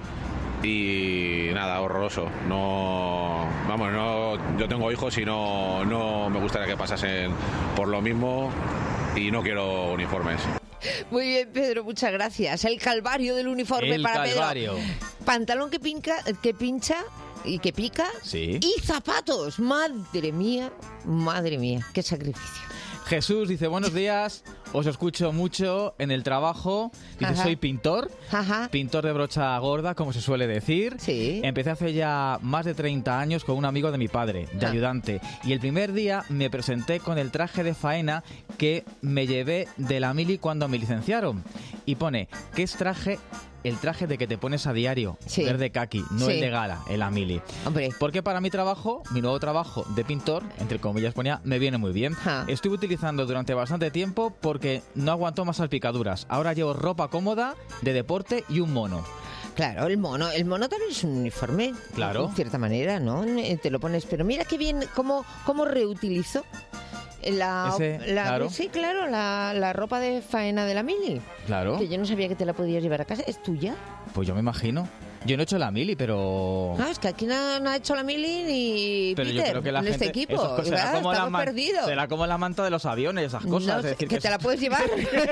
Y nada, horroroso. No, vamos, no, yo tengo hijos y no, no me gustaría que pasasen por lo mismo y no quiero uniformes. Muy bien, Pedro, muchas gracias. El calvario del uniforme El para calvario. Pedro. Pantalón que, pinca, que pincha y que pica. Sí. Y zapatos. Madre mía, madre mía, qué sacrificio. Jesús dice, buenos días, os escucho mucho en el trabajo. Dice, Ajá. soy pintor, Ajá. pintor de brocha gorda, como se suele decir. Sí. Empecé hace ya más de treinta años con un amigo de mi padre, de Ah. ayudante. Y el primer día me presenté con el traje de faena que me llevé de la mili cuando me licenciaron. Y pone, ¿qué es traje? El traje de que te pones a diario, Sí. verde kaki, no Sí. el de gala, el la mili. Hombre. Porque para mi trabajo, mi nuevo trabajo de pintor, entre comillas ponía, me viene muy bien. Ja. Estuve utilizando durante bastante tiempo porque no aguantó más salpicaduras. Ahora llevo ropa cómoda, de deporte y un mono. Claro, el mono. El mono también es un uniforme. Claro. En cierta manera, ¿no? Eh, Te lo pones. Pero mira qué bien, cómo, cómo reutilizo la, Ese, la- claro. sí, claro, la, la ropa de faena de la mili. Claro. Que yo no sabía que te la podías llevar a casa. ¿Es tuya? Pues yo me imagino. Yo no he hecho la mili, pero... No, es que aquí no, no ha hecho la mili ni pero Peter yo creo que la en gente, este equipo. esas cosas, será, como la man, perdido. será como la manta de los aviones, esas cosas. No, es decir, que, que te la puedes llevar.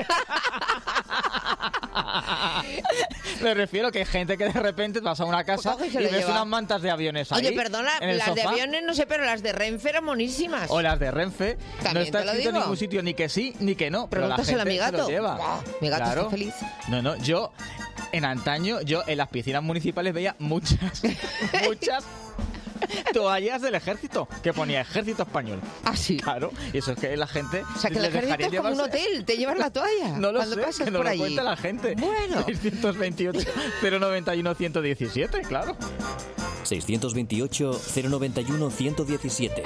Me refiero que hay gente que de repente vas a una casa pues y ves lleva. unas mantas de aviones ahí. Oye, perdona, las sofá. de aviones no sé, pero las de Renfe eran monísimas. O las de Renfe. También no está te lo escrito en digo. ningún sitio ni que sí ni que no. Pero la Pregúntaselo gente a mi gato. se lo lleva. Wow, mi gato claro. está feliz. No, no, yo en antaño, yo en las piscinas municipales veía muchas, muchas toallas del ejército que ponía Ejército Español. Ah, sí. Claro, y eso es que la gente. O sea, que el ejército es como un hotel, te llevas la toalla. No lo cuando sé, pasas que no por lo allí. cuenta la gente. Bueno. seiscientos veintiocho, cero noventa y uno, ciento diecisiete, claro. seiscientos veintiocho, cero noventa y uno, ciento diecisiete.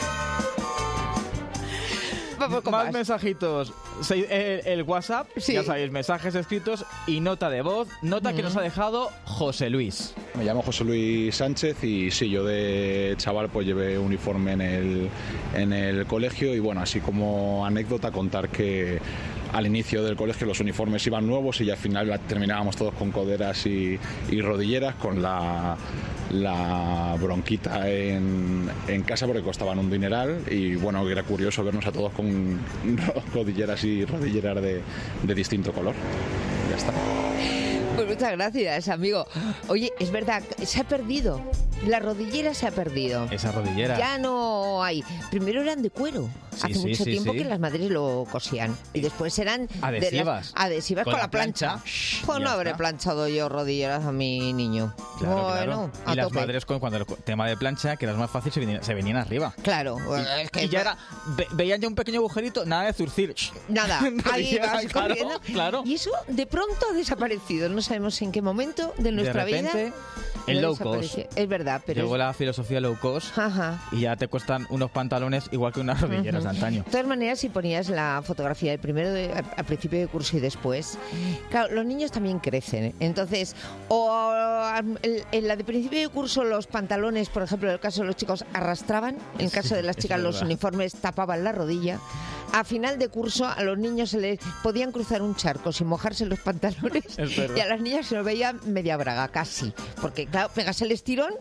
Vamos con más, más mensajitos. Se- El, el WhatsApp, Sí. ya sabéis, mensajes escritos y nota de voz. Nota que Mm. nos ha dejado José Luis. Me llamo José Luis Sánchez y sí, yo de chaval pues llevé uniforme en el, en el colegio y bueno, así como anécdota contar que al inicio del colegio los uniformes iban nuevos y al final terminábamos todos con coderas y, y rodilleras con la, la bronquita en, en casa porque costaban un dineral y bueno, era curioso vernos a todos con rodilleras y rodilleras de, de distinto color. Ya está. Pues muchas gracias, amigo. Oye, es verdad, se ha perdido. La rodillera se ha perdido. Esa rodillera. Ya no hay. Primero eran de cuero. Sí, Hace sí, mucho sí, tiempo sí. que las madres lo cosían. Y después eran de las- Adhesivas. adhesivas con, Con la la plancha. plancha. Shh, Pues ya no habré está. planchado yo rodilleras a mi niño. Claro, bueno, claro. a Y las tope. madres, con- cuando el tema de plancha, que era más fácil, se venían, se venían arriba. Claro. Y, es que y ya era, ve- veían ya un pequeño agujerito, nada de zurcir. Shh. Nada, ahí Rodillera, vas claro, corriendo. claro. Y eso de pronto ha desaparecido. No sabemos en qué momento de nuestra de repente, vida. el ha low cost. desaparecido. Es verdad, pero. Llegó es- la filosofía low cost Ajá. y ya te cuestan unos pantalones igual que unas rodilleras de antaño. De todas maneras, si ponías la fotografía del primero de- a- al principio de curso y después, claro, los niños también crecen. ¿eh? Entonces, o am, el- en la de principio de curso los pantalones, por ejemplo, en el caso de los chicos, arrastraban, en el caso de las eso chicas es los verdad. uniformes tapaban la rodilla. A final de curso a los niños se les podían cruzar un charco sin mojarse los pantalones Es verdad. y a las niñas se lo veía media braga, casi. Porque, claro, pegas el estirón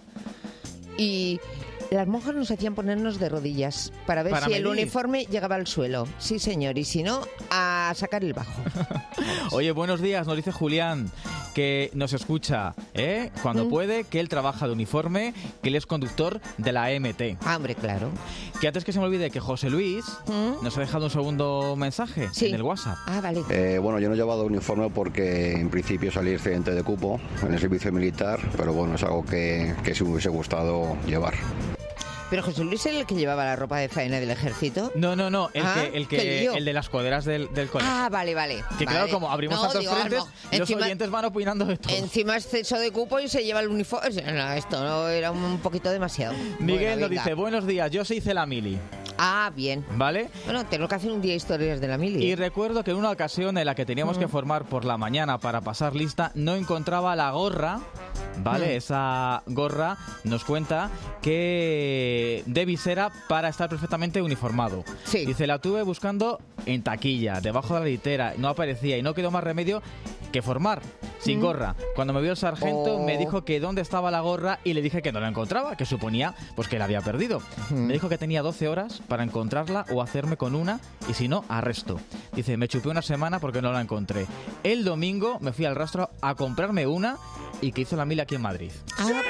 y las monjas nos hacían ponernos de rodillas para ver Para si el medir. uniforme llegaba al suelo. Sí, señor, y si no, a sacar el bajo. Oye, buenos días, nos dice Julián que nos escucha, ¿eh? Cuando Mm. puede, que él trabaja de uniforme, que él es conductor de la M T. Ah, hombre, claro. Que antes que se me olvide que José Luis ¿Mm? nos ha dejado un segundo mensaje Sí. en el WhatsApp. Ah, vale. Eh, bueno, yo no he llevado uniforme porque en principio salí excedente de cupo en el servicio militar, pero bueno, es algo que, que sí me hubiese gustado llevar. Pero José Luis era el que llevaba la ropa de faena del ejército. No, no, no, el Ah, que, el qué que lío. el de las coderas del, del colegio. Ah, vale, vale. que vale. claro, como abrimos No, tantos digo, frentes, no, los encima- oyentes van opinando de todo. Encima exceso de cupo y se lleva el uniforme. No, esto no era un poquito demasiado. Miguel Bueno, nos venga. dice, buenos días, yo se hice la mili, Ah, bien. ¿vale? Bueno, tengo que hacer un día historias de la mili. Y recuerdo que en una ocasión en la que teníamos Mm. que formar por la mañana para pasar lista, no encontraba la gorra, ¿vale? Mm. Esa gorra nos cuenta que de visera para estar perfectamente uniformado. Sí. Dice, la tuve buscando en taquilla, debajo de la litera, no aparecía y no quedó más remedio que formar sin Mm. gorra. Cuando me vio el sargento Oh. me dijo que dónde estaba la gorra y le dije que no la encontraba, que suponía pues que la había perdido. Mm. Me dijo que tenía doce horas para encontrarla o hacerme con una y si no, arresto. Dice, me chupé una semana porque no la encontré. El domingo me fui al rastro a comprarme una y que hizo la mil aquí en Madrid. Ah,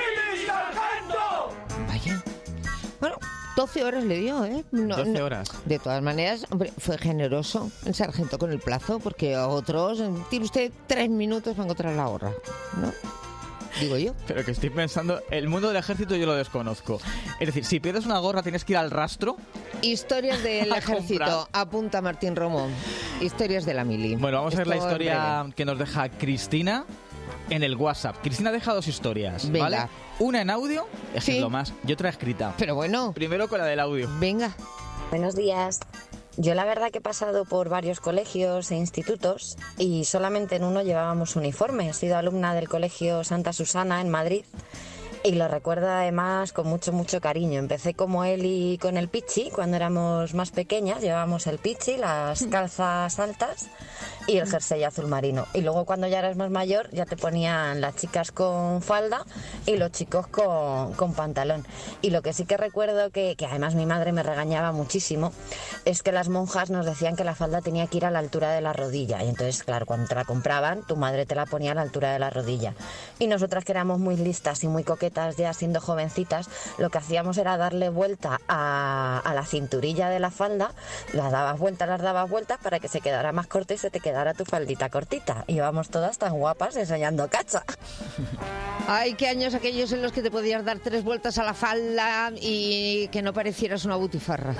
vaya. Bueno, doce horas le dio, ¿eh? No, doce no- horas. De todas maneras, hombre, fue generoso el sargento con el plazo, porque a otros tiene usted tres minutos para encontrar la gorra, ¿no? Digo yo. Pero que estoy pensando, el mundo del ejército yo lo desconozco. Es decir, si pierdes una gorra tienes que ir al rastro. Historias del A ejército. comprar. Apunta Martín Romo. Historias de la mili. Bueno, vamos a ver la Esto en historia breve. que nos deja Cristina en el WhatsApp. Cristina deja dos historias, Venga. ¿vale? Una en audio, es que Sí. es lo más, y otra escrita. Pero bueno. Primero con la del audio. Venga. Buenos días. Yo la verdad que he pasado por varios colegios e institutos y solamente en uno llevábamos uniforme. He sido alumna del Colegio Santa Susana en Madrid Y lo recuerdo además con mucho, mucho cariño. Empecé como él y con el pichi cuando éramos más pequeñas. Llevábamos el pichi, las calzas altas y el jersey azul marino. Y luego cuando ya eras más mayor ya te ponían las chicas con falda y los chicos con, con pantalón. Y lo que sí que recuerdo, que, que además mi madre me regañaba muchísimo, es que las monjas nos decían que la falda tenía que ir a la altura de la rodilla. Y entonces, claro, cuando te la compraban, tu madre te la ponía a la altura de la rodilla. Y nosotras, que éramos muy listas y muy coquetas ya siendo jovencitas, lo que hacíamos era darle vuelta a, a la cinturilla de la falda, las dabas vueltas, las dabas vueltas para que se quedara más corta y se te quedara tu faldita cortita. Y íbamos todas tan guapas enseñando cacha. Ay, qué años aquellos en los que te podías dar tres vueltas a la falda y que no parecieras una butifarra.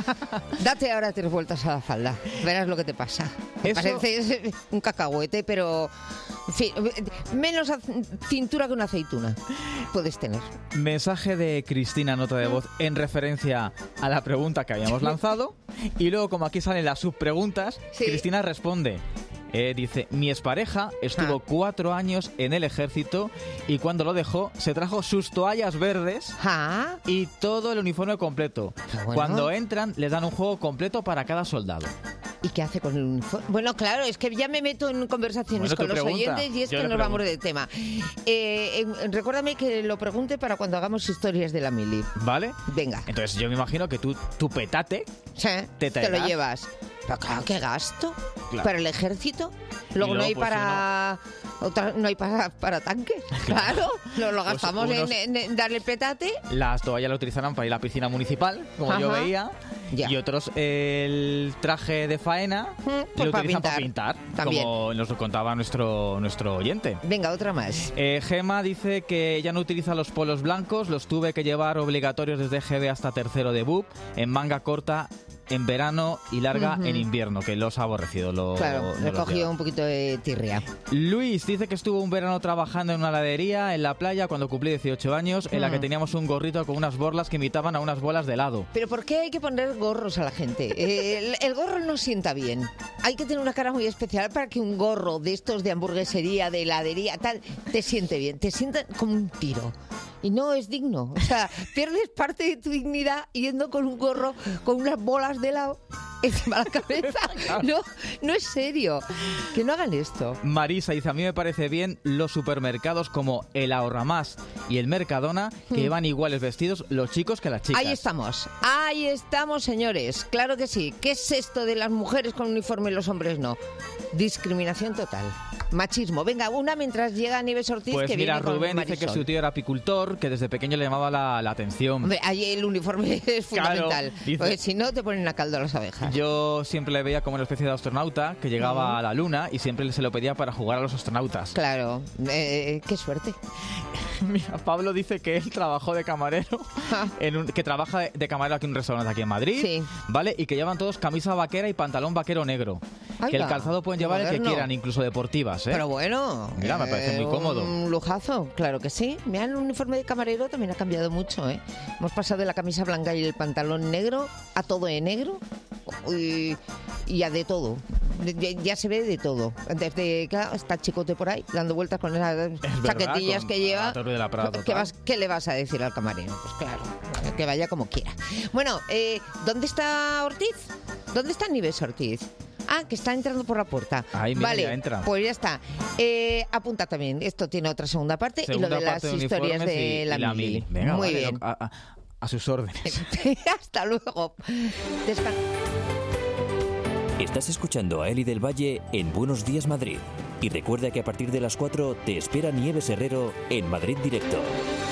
Date ahora tres vueltas a la falda, verás lo que te pasa. Me Eso... parece un cacahuete, pero en fin, menos cintura que una aceituna puedes tener. Mensaje de Cristina, nota de voz, en referencia a la pregunta que habíamos lanzado. Y luego, como aquí salen las subpreguntas, sí. Cristina responde. Eh, dice, mi expareja estuvo ah. cuatro años en el ejército y cuando lo dejó se trajo sus toallas verdes ah. y todo el uniforme completo. Bueno. Cuando entran les dan un juego completo para cada soldado. ¿Y qué hace con el uniforme? Bueno, claro, es que ya me meto en conversaciones bueno, con los pregunta. oyentes y es Yo que nos pregunto. vamos de tema. Eh, eh, recuérdame que lo pregunte para cuando hagamos historias de la mili. ¿Vale? Venga. Entonces yo me imagino que tú, tu petate sí, te, te lo llevas. Pero claro, ¿qué gasto? Claro. ¿Para el ejército? Luego, luego no hay pues, para... No... Otra, no hay para, para tanques. Claro, lo, lo gastamos pues unos... en, en darle petate. Las toallas lo utilizarán para ir a la piscina municipal, como Ajá. yo veía. Ya. Y otros el traje de faena mm, pues lo para utilizan pintar, para pintar, también. Como nos lo contaba nuestro, nuestro oyente. Venga, otra más. Eh, Gema dice que ella no utiliza los polos blancos, los tuve que llevar obligatorios desde G B hasta tercero de B U P, en manga corta en verano y larga uh-huh. en invierno, que los ha aborrecido. Lo, claro, no le cogió un poquito de tirria. Luis dice que estuvo un verano trabajando en una heladería en la playa cuando cumplí dieciocho años, uh-huh. en la que teníamos un gorrito con unas borlas que imitaban a unas bolas de helado. ¿Pero por qué hay que poner gorros a la gente? Eh, el, el gorro no sienta bien. Hay que tener una cara muy especial para que un gorro de estos de hamburguesería, de heladería, tal, te siente bien. Te sienta como un tiro. Y no es digno. O sea, pierdes parte de tu dignidad yendo con un gorro con unas bolas de helado encima de la cabeza. No, no es serio. Que no hagan esto. Marisa dice, a mí me parece bien los supermercados como el Ahorramás y el Mercadona, que hmm. llevan iguales vestidos los chicos que las chicas. Ahí estamos. Ahí estamos, señores. Claro que sí. ¿Qué es esto de las mujeres con uniforme y los hombres no? Discriminación total. Machismo. Venga, una mientras llega Nieves Ortiz, pues que mira, viene Rubén con dice que su tío era apicultor, que desde pequeño le llamaba la, la atención. Hombre, ahí el uniforme es fundamental. Claro, dice, porque si no, te ponen a caldo a las abejas. Yo siempre le veía como una especie de astronauta que llegaba uh-huh. a la luna y siempre se lo pedía para jugar a los astronautas. Claro. Eh, qué suerte. Mira, Pablo dice que él trabajó de camarero, en un, que trabaja de, de camarero aquí en un restaurante aquí en Madrid, sí. ¿vale? Y que llevan todos camisa vaquera y pantalón vaquero negro. Ay, que el calzado pueden llevar moderno. El que quieran, incluso deportivas, ¿eh? Pero bueno... Mira, me parece eh, muy cómodo. Un lujazo, claro que sí. Mira, el uniforme de camarero también ha cambiado mucho, ¿eh? Hemos pasado de la camisa blanca y el pantalón negro a todo de negro y, y a de todo. Ya, ya se ve de todo. Desde, claro, está Chicote por ahí, dando vueltas con esas chaquetillas que lleva. De la Prada, ¿Qué, vas, ¿Qué le vas a decir al camarero? Pues claro, que vaya como quiera. Bueno, eh, ¿dónde está Ortiz? ¿Dónde está Nieves Ortiz? Ah, que está entrando por la puerta. Ahí, mira, vale, ya entra. Pues ya está. Eh, apunta también. Esto tiene otra segunda parte segunda y lo de las de historias de y, la, y la mili. mili. Venga, Muy vale, bien. A, a, a sus órdenes. Hasta luego. Descan- Estás escuchando a Eli del Valle en Buenos Días Madrid. Y recuerda que a partir de las cuatro te espera Nieves Herrero en Madrid Directo.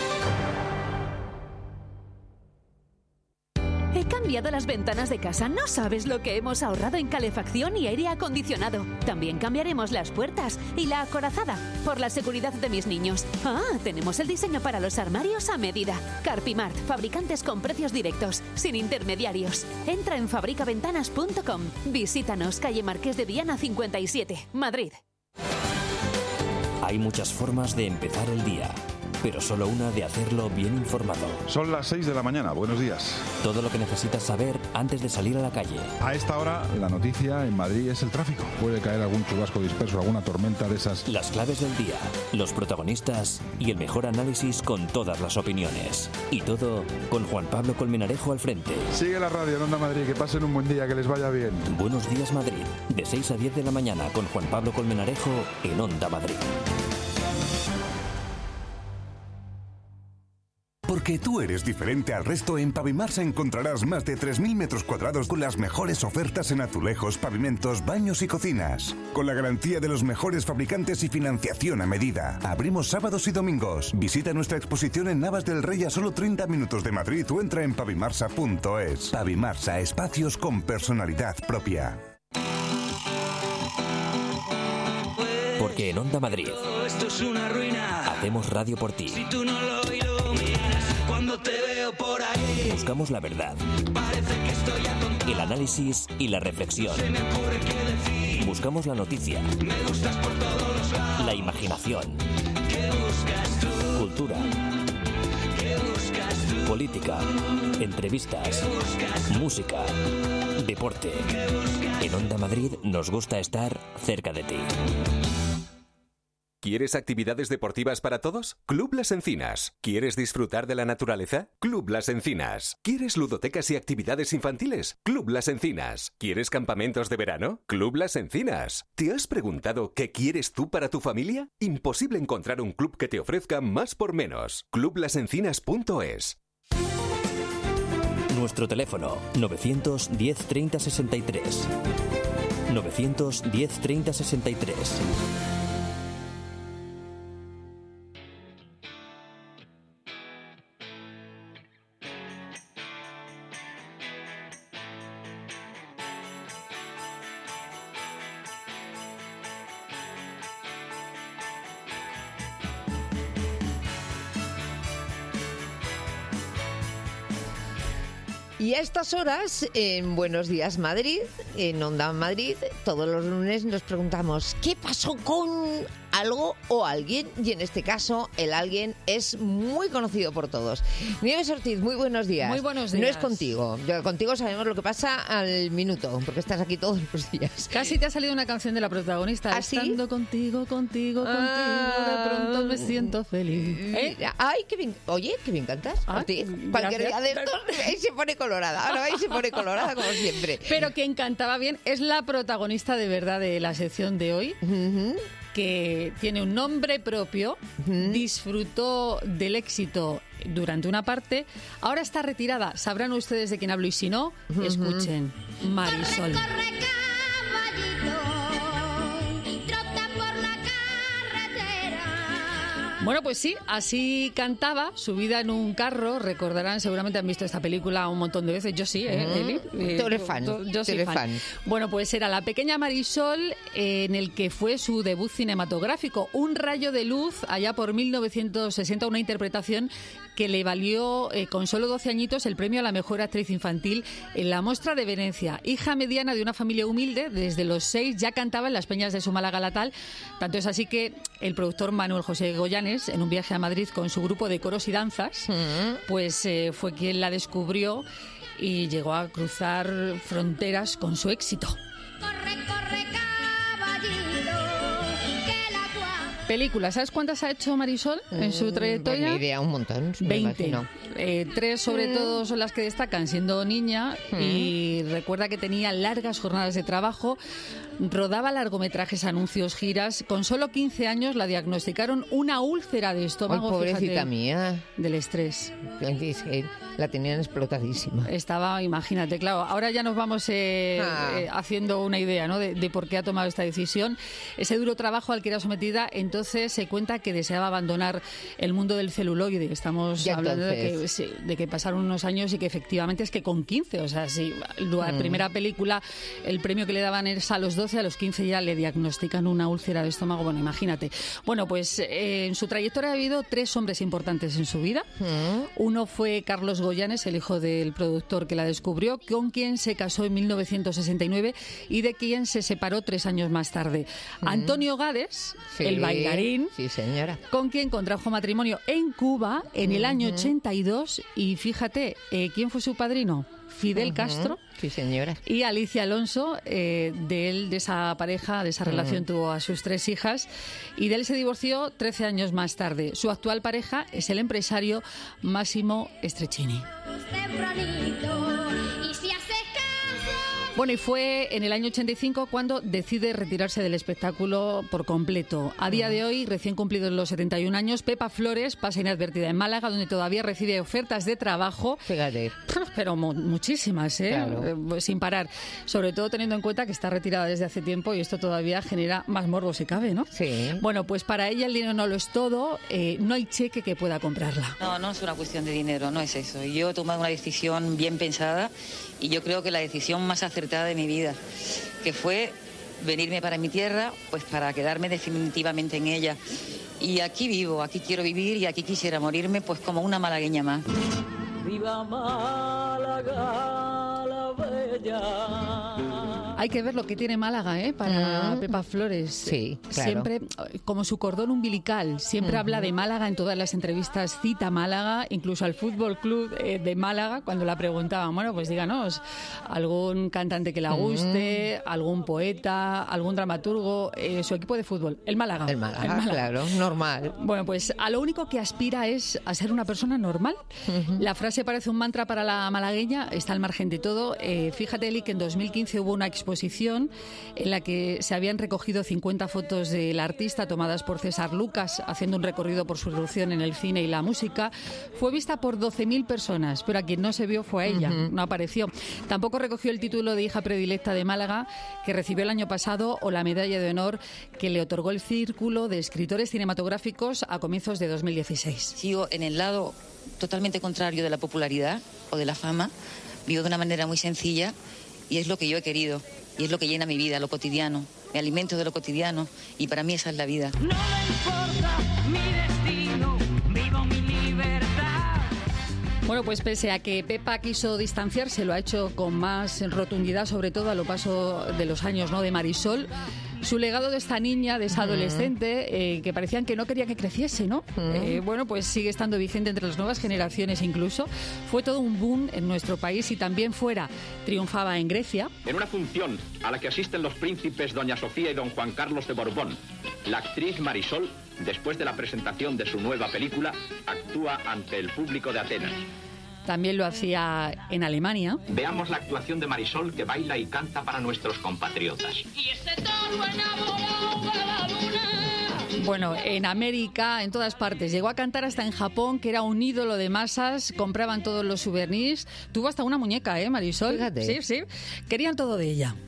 He cambiado las ventanas de casa. No sabes lo que hemos ahorrado en calefacción y aire acondicionado. También cambiaremos las puertas y la acorazada por la seguridad de mis niños. Ah, tenemos el diseño para los armarios a medida. Carpimart, fabricantes con precios directos, sin intermediarios. Entra en fabrica ventanas punto com. Visítanos, calle Marqués de Viana cincuenta y siete, Madrid. Hay muchas formas de empezar el día. pero solo una de hacerlo bien informado. Son las seis de la mañana, buenos días. Todo lo que necesitas saber antes de salir a la calle. A esta hora, la noticia en Madrid es el tráfico. Puede caer algún chubasco disperso, alguna tormenta de esas. Las claves del día, los protagonistas y el mejor análisis con todas las opiniones. Y todo con Juan Pablo Colmenarejo al frente. Sigue la radio en Onda Madrid, que pasen un buen día, que les vaya bien. Buenos días Madrid, de seis a diez de la mañana con Juan Pablo Colmenarejo en Onda Madrid. Porque tú eres diferente al resto, en Pavimarsa encontrarás más de tres mil metros cuadrados con las mejores ofertas en azulejos, pavimentos, baños y cocinas. Con la garantía de los mejores fabricantes y financiación a medida. Abrimos sábados y domingos. Visita nuestra exposición en Navas del Rey a solo treinta minutos de Madrid o entra en pavimarsa punto es. Pavimarsa, espacios con personalidad propia. Porque en Onda Madrid esto es una ruina. Hacemos radio por ti. Si tú no lo iluminas, cuando te veo por ahí, buscamos la verdad, parece que estoy atontado. El análisis y la reflexión. Se me ocurre qué decir. Buscamos la noticia, me gustas por todos los lados. La imaginación, ¿qué buscas tú? Cultura, ¿qué buscas tú? Política, entrevistas, música, deporte. En Onda Madrid nos gusta estar cerca de ti. ¿Quieres actividades deportivas para todos? Club Las Encinas. ¿Quieres disfrutar de la naturaleza? Club Las Encinas. ¿Quieres ludotecas y actividades infantiles? Club Las Encinas. ¿Quieres campamentos de verano? Club Las Encinas. ¿Te has preguntado qué quieres tú para tu familia? Imposible encontrar un club que te ofrezca más por menos. club las encinas punto es. Nuestro teléfono novecientos diez treinta sesenta y tres. novecientos diez treinta sesenta y tres. Y a estas horas, en Buenos Días Madrid, en Onda Madrid, todos los lunes nos preguntamos ¿qué pasó con algo o alguien? Y en este caso, el alguien es muy conocido por todos. Nieves Ortiz, muy buenos días. Muy buenos días. No es contigo. Contigo sabemos lo que pasa al minuto, porque estás aquí todos los días. Casi te ha salido una canción de la protagonista. ¿Ah, sí? Estando contigo, contigo, Ah. contigo, de pronto me siento feliz. ¿Eh? Ay, qué bien. Oye, qué bien cantas, Ah, Ortiz. Cualquier día de estos, ahí se pone colorada. Ahora ahí se pone colorada como siempre. Pero quien cantaba bien es la protagonista de verdad de la sección de hoy. Uh-huh. Que tiene un nombre propio, uh-huh. disfrutó del éxito durante una parte, ahora está retirada. Sabrán ustedes de quién hablo y si no, uh-huh. escuchen. Marisol. Corre, corre, caballito, trota por la carretera. Bueno, pues sí, así cantaba, subida en un carro. Recordarán, seguramente han visto esta película un montón de veces. Yo sí, ¿eh, uh-huh. Eli? Eh, tú eres fan. Yo, yo soy fan. fan. Bueno, pues era la pequeña Marisol, eh, en el que fue su debut cinematográfico. Un rayo de luz, allá por mil novecientos sesenta, una interpretación que le valió, eh, con solo doce añitos, el premio a la mejor actriz infantil en la Mostra de Venecia. Hija mediana de una familia humilde, desde los seis ya cantaba en las peñas de su Málaga natal. Tanto es así que el productor Manuel José Goyanes, en un viaje a Madrid con su grupo de coros y danzas, uh-huh. pues eh, fue quien la descubrió y llegó a cruzar fronteras con su éxito. Corre, corre, caballito, que la cua... Películas, ¿sabes cuántas ha hecho Marisol en su trayectoria? Buena idea, un montón. veinte. Eh, tres sobre mm. todo son las que destacan siendo niña mm. y recuerda que tenía largas jornadas de trabajo, rodaba largometrajes, anuncios, giras. Con solo quince años la diagnosticaron una úlcera de estómago. Ay, pobrecita fíjate, mía. Del estrés. La tenían explotadísima. Estaba, imagínate, claro. Ahora ya nos vamos eh, ah. eh, haciendo una idea, ¿no?, de, de por qué ha tomado esta decisión. Ese duro trabajo al que era sometida, entonces se cuenta que deseaba abandonar el mundo del celuloide. Estamos ya hablando entonces... de que, sí, de que pasaron unos años y que efectivamente es que con quince, o sea, sí, la mm. primera película, el premio que le daban es a los doce, a los quince ya le diagnostican una úlcera de estómago. Bueno, imagínate. Bueno, pues eh, en su trayectoria ha habido tres hombres importantes en su vida. Mm. Uno fue Carlos Goyanes, el hijo del productor que la descubrió, con quien se casó en mil novecientos sesenta y nueve y de quien se separó tres años más tarde. Mm. Antonio Gades, sí. el bailarín bailarín. Sí, señora. Con quien contrajo matrimonio en Cuba en el año ochenta y dos. Y fíjate, eh, ¿quién fue su padrino? Fidel uh-huh. Castro. Sí, señora. Y Alicia Alonso. Eh, de él, de esa pareja, de esa relación, uh-huh. tuvo a sus tres hijas. Y de él se divorció trece años más tarde. Su actual pareja es el empresario Massimo Strecchini. Bueno, y fue en el año ochenta y cinco cuando decide retirarse del espectáculo por completo. A día de hoy, recién cumplidos los setenta y un años, Pepa Flores pasa inadvertida en Málaga, donde todavía recibe ofertas de trabajo. Fíjate. Pero mu- muchísimas, ¿eh? Claro. Eh, sin parar. Sobre todo teniendo en cuenta que está retirada desde hace tiempo y esto todavía genera más morbo si cabe, ¿no? Sí. Bueno, pues para ella el dinero no lo es todo. Eh, no hay cheque que pueda comprarla. No, no es una cuestión de dinero, no es eso. Yo he tomado una decisión bien pensada y yo creo que la decisión más acertada de mi vida, que fue venirme para mi tierra, pues para quedarme definitivamente en ella. Y aquí vivo, aquí quiero vivir y aquí quisiera morirme, pues como una malagueña más. Viva Málaga, la bella. Hay que ver lo que tiene Málaga, ¿eh? Para uh-huh. Pepa Flores. Sí, claro. Siempre, como su cordón umbilical, siempre uh-huh. habla de Málaga en todas las entrevistas, cita Málaga, incluso al Fútbol Club eh, de Málaga, cuando la preguntaban, bueno, pues díganos, algún cantante que la guste, uh-huh. algún poeta, algún dramaturgo, eh, su equipo de fútbol, el Málaga. El Málaga, el Málaga. Claro, normal. Bueno, pues a lo único que aspira es a ser una persona normal. Uh-huh. La frase parece un mantra para la malagueña, está al margen de todo. Eh, fíjate, Eli, que en dos mil quince hubo una exposición en la que se habían recogido cincuenta fotos del artista tomadas por César Lucas, haciendo un recorrido por su evolución en el cine y la música. Fue vista por doce mil personas, pero a quien no se vio fue a ella, uh-huh. no apareció. Tampoco recogió el título de hija predilecta de Málaga, que recibió el año pasado, o la medalla de honor que le otorgó el Círculo de Escritores Cinematográficos a comienzos de dos mil dieciséis. Sigo en el lado totalmente contrario de la popularidad o de la fama. Vivo de una manera muy sencilla y es lo que yo he querido. Y es lo que llena mi vida, lo cotidiano. Me alimento de lo cotidiano y para mí esa es la vida. No me importa mi destino, vivo mi libertad. Bueno, pues pese a que Pepa quiso distanciarse, lo ha hecho con más rotundidad, sobre todo a lo paso de los años, ¿no?, de Marisol. Su legado de esta niña, de esa adolescente, eh, que parecían que no quería que creciese, ¿no? Uh-huh. Eh, bueno, pues sigue estando vigente entre las nuevas generaciones incluso. Fue todo un boom en nuestro país y también fuera. Triunfaba en Grecia. En una función a la que asisten los príncipes Doña Sofía y Don Juan Carlos de Borbón, la actriz Marisol, después de la presentación de su nueva película, actúa ante el público de Atenas. También lo hacía en Alemania. Veamos la actuación de Marisol, que baila y canta para nuestros compatriotas. Y ese tono enamorado de la luna. Bueno, en América, en todas partes. Llegó a cantar hasta en Japón, que era un ídolo de masas. Compraban todos los souvenirs. Tuvo hasta una muñeca, ¿eh, Marisol? Fíjate. Sí, sí. Querían todo de ella.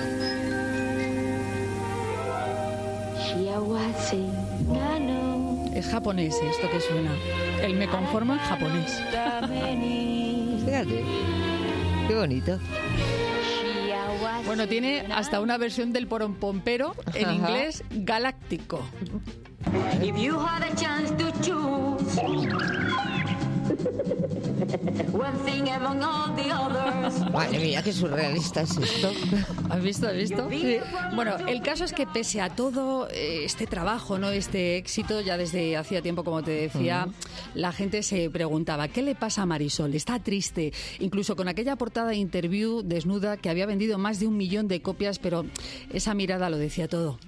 Es japonés esto que suena. El me conformo en japonés. Fíjate, qué bonito. Bueno, tiene hasta una versión del porompompero en Ajá. inglés galáctico. If you had a chance to choose one thing among all the others. Madre mía, qué surrealista es esto. ¿Has visto? ¿Has visto? Sí. Bueno, el caso es que pese a todo eh, este trabajo, no, este éxito, ya desde hacía tiempo, como te decía, uh-huh. la gente se preguntaba, ¿qué le pasa a Marisol? Está triste. Incluso con aquella portada de Interview desnuda que había vendido más de un millón de copias, pero esa mirada lo decía todo.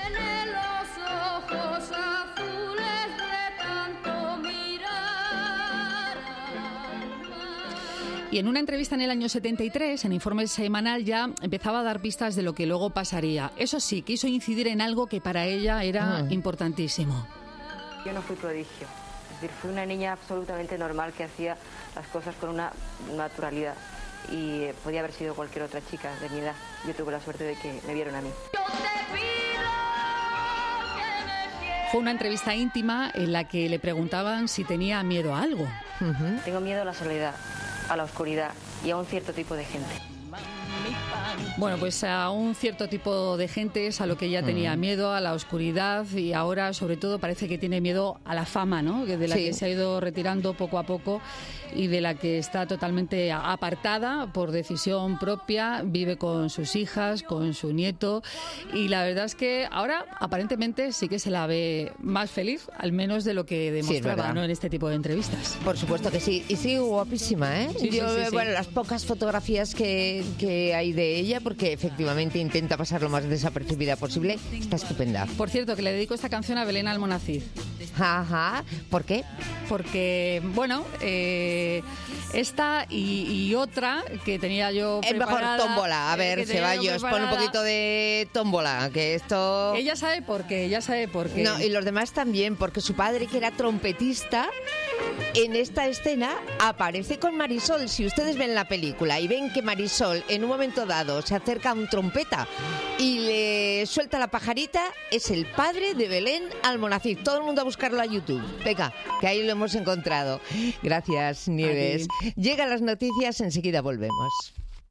Y en una entrevista en el año setenta y tres, en Informe Semanal, ya empezaba a dar pistas de lo que luego pasaría. Eso sí, quiso incidir en algo que para ella era ah. importantísimo. Yo no fui prodigio, es decir, fui una niña absolutamente normal que hacía las cosas con una naturalidad y eh, podía haber sido cualquier otra chica de mi edad. Yo tuve la suerte de que me vieron a mí. Fue una entrevista íntima en la que le preguntaban si tenía miedo a algo. Uh-huh. Tengo miedo a la soledad, a la oscuridad y a un cierto tipo de gente. Bueno, pues a un cierto tipo de gente es a lo que ella tenía Mm. miedo, a la oscuridad, y ahora sobre todo parece que tiene miedo a la fama, ¿no? Que de la Sí. que se ha ido retirando poco a poco y de la que está totalmente a- apartada por decisión propia, vive con sus hijas, con su nieto, y la verdad es que ahora aparentemente sí que se la ve más feliz, al menos de lo que demostraba, verdad. ¿no? En este tipo de entrevistas. Por supuesto que sí. Y sigue guapísima, ¿eh? Sí, sí, Yo, sí, sí. bueno, las pocas fotografías que, que hay de ella, porque efectivamente intenta pasar lo más desapercibida posible, está estupenda. Por cierto, que le dedico esta canción a Belén Almonacid. Ajá. ¿Por qué? Porque, bueno, eh, esta y, y otra que tenía yo Es mejor preparada... tómbola. A eh, ver, que tenía yo Ceballos, pon un preparada. poquito de tómbola, que esto... Ella sabe por qué, ella sabe por qué. No, y los demás también, porque su padre, que era trompetista, en esta escena aparece con Marisol. Si ustedes ven la película y ven que Marisol en un momento dado se acerca a un trompeta y le suelta la pajarita, es el padre de Belén Almonacid. Todo el mundo a buscarlo a YouTube. Venga, que ahí lo hemos encontrado. Gracias, Nieves. Llegan las noticias, enseguida volvemos.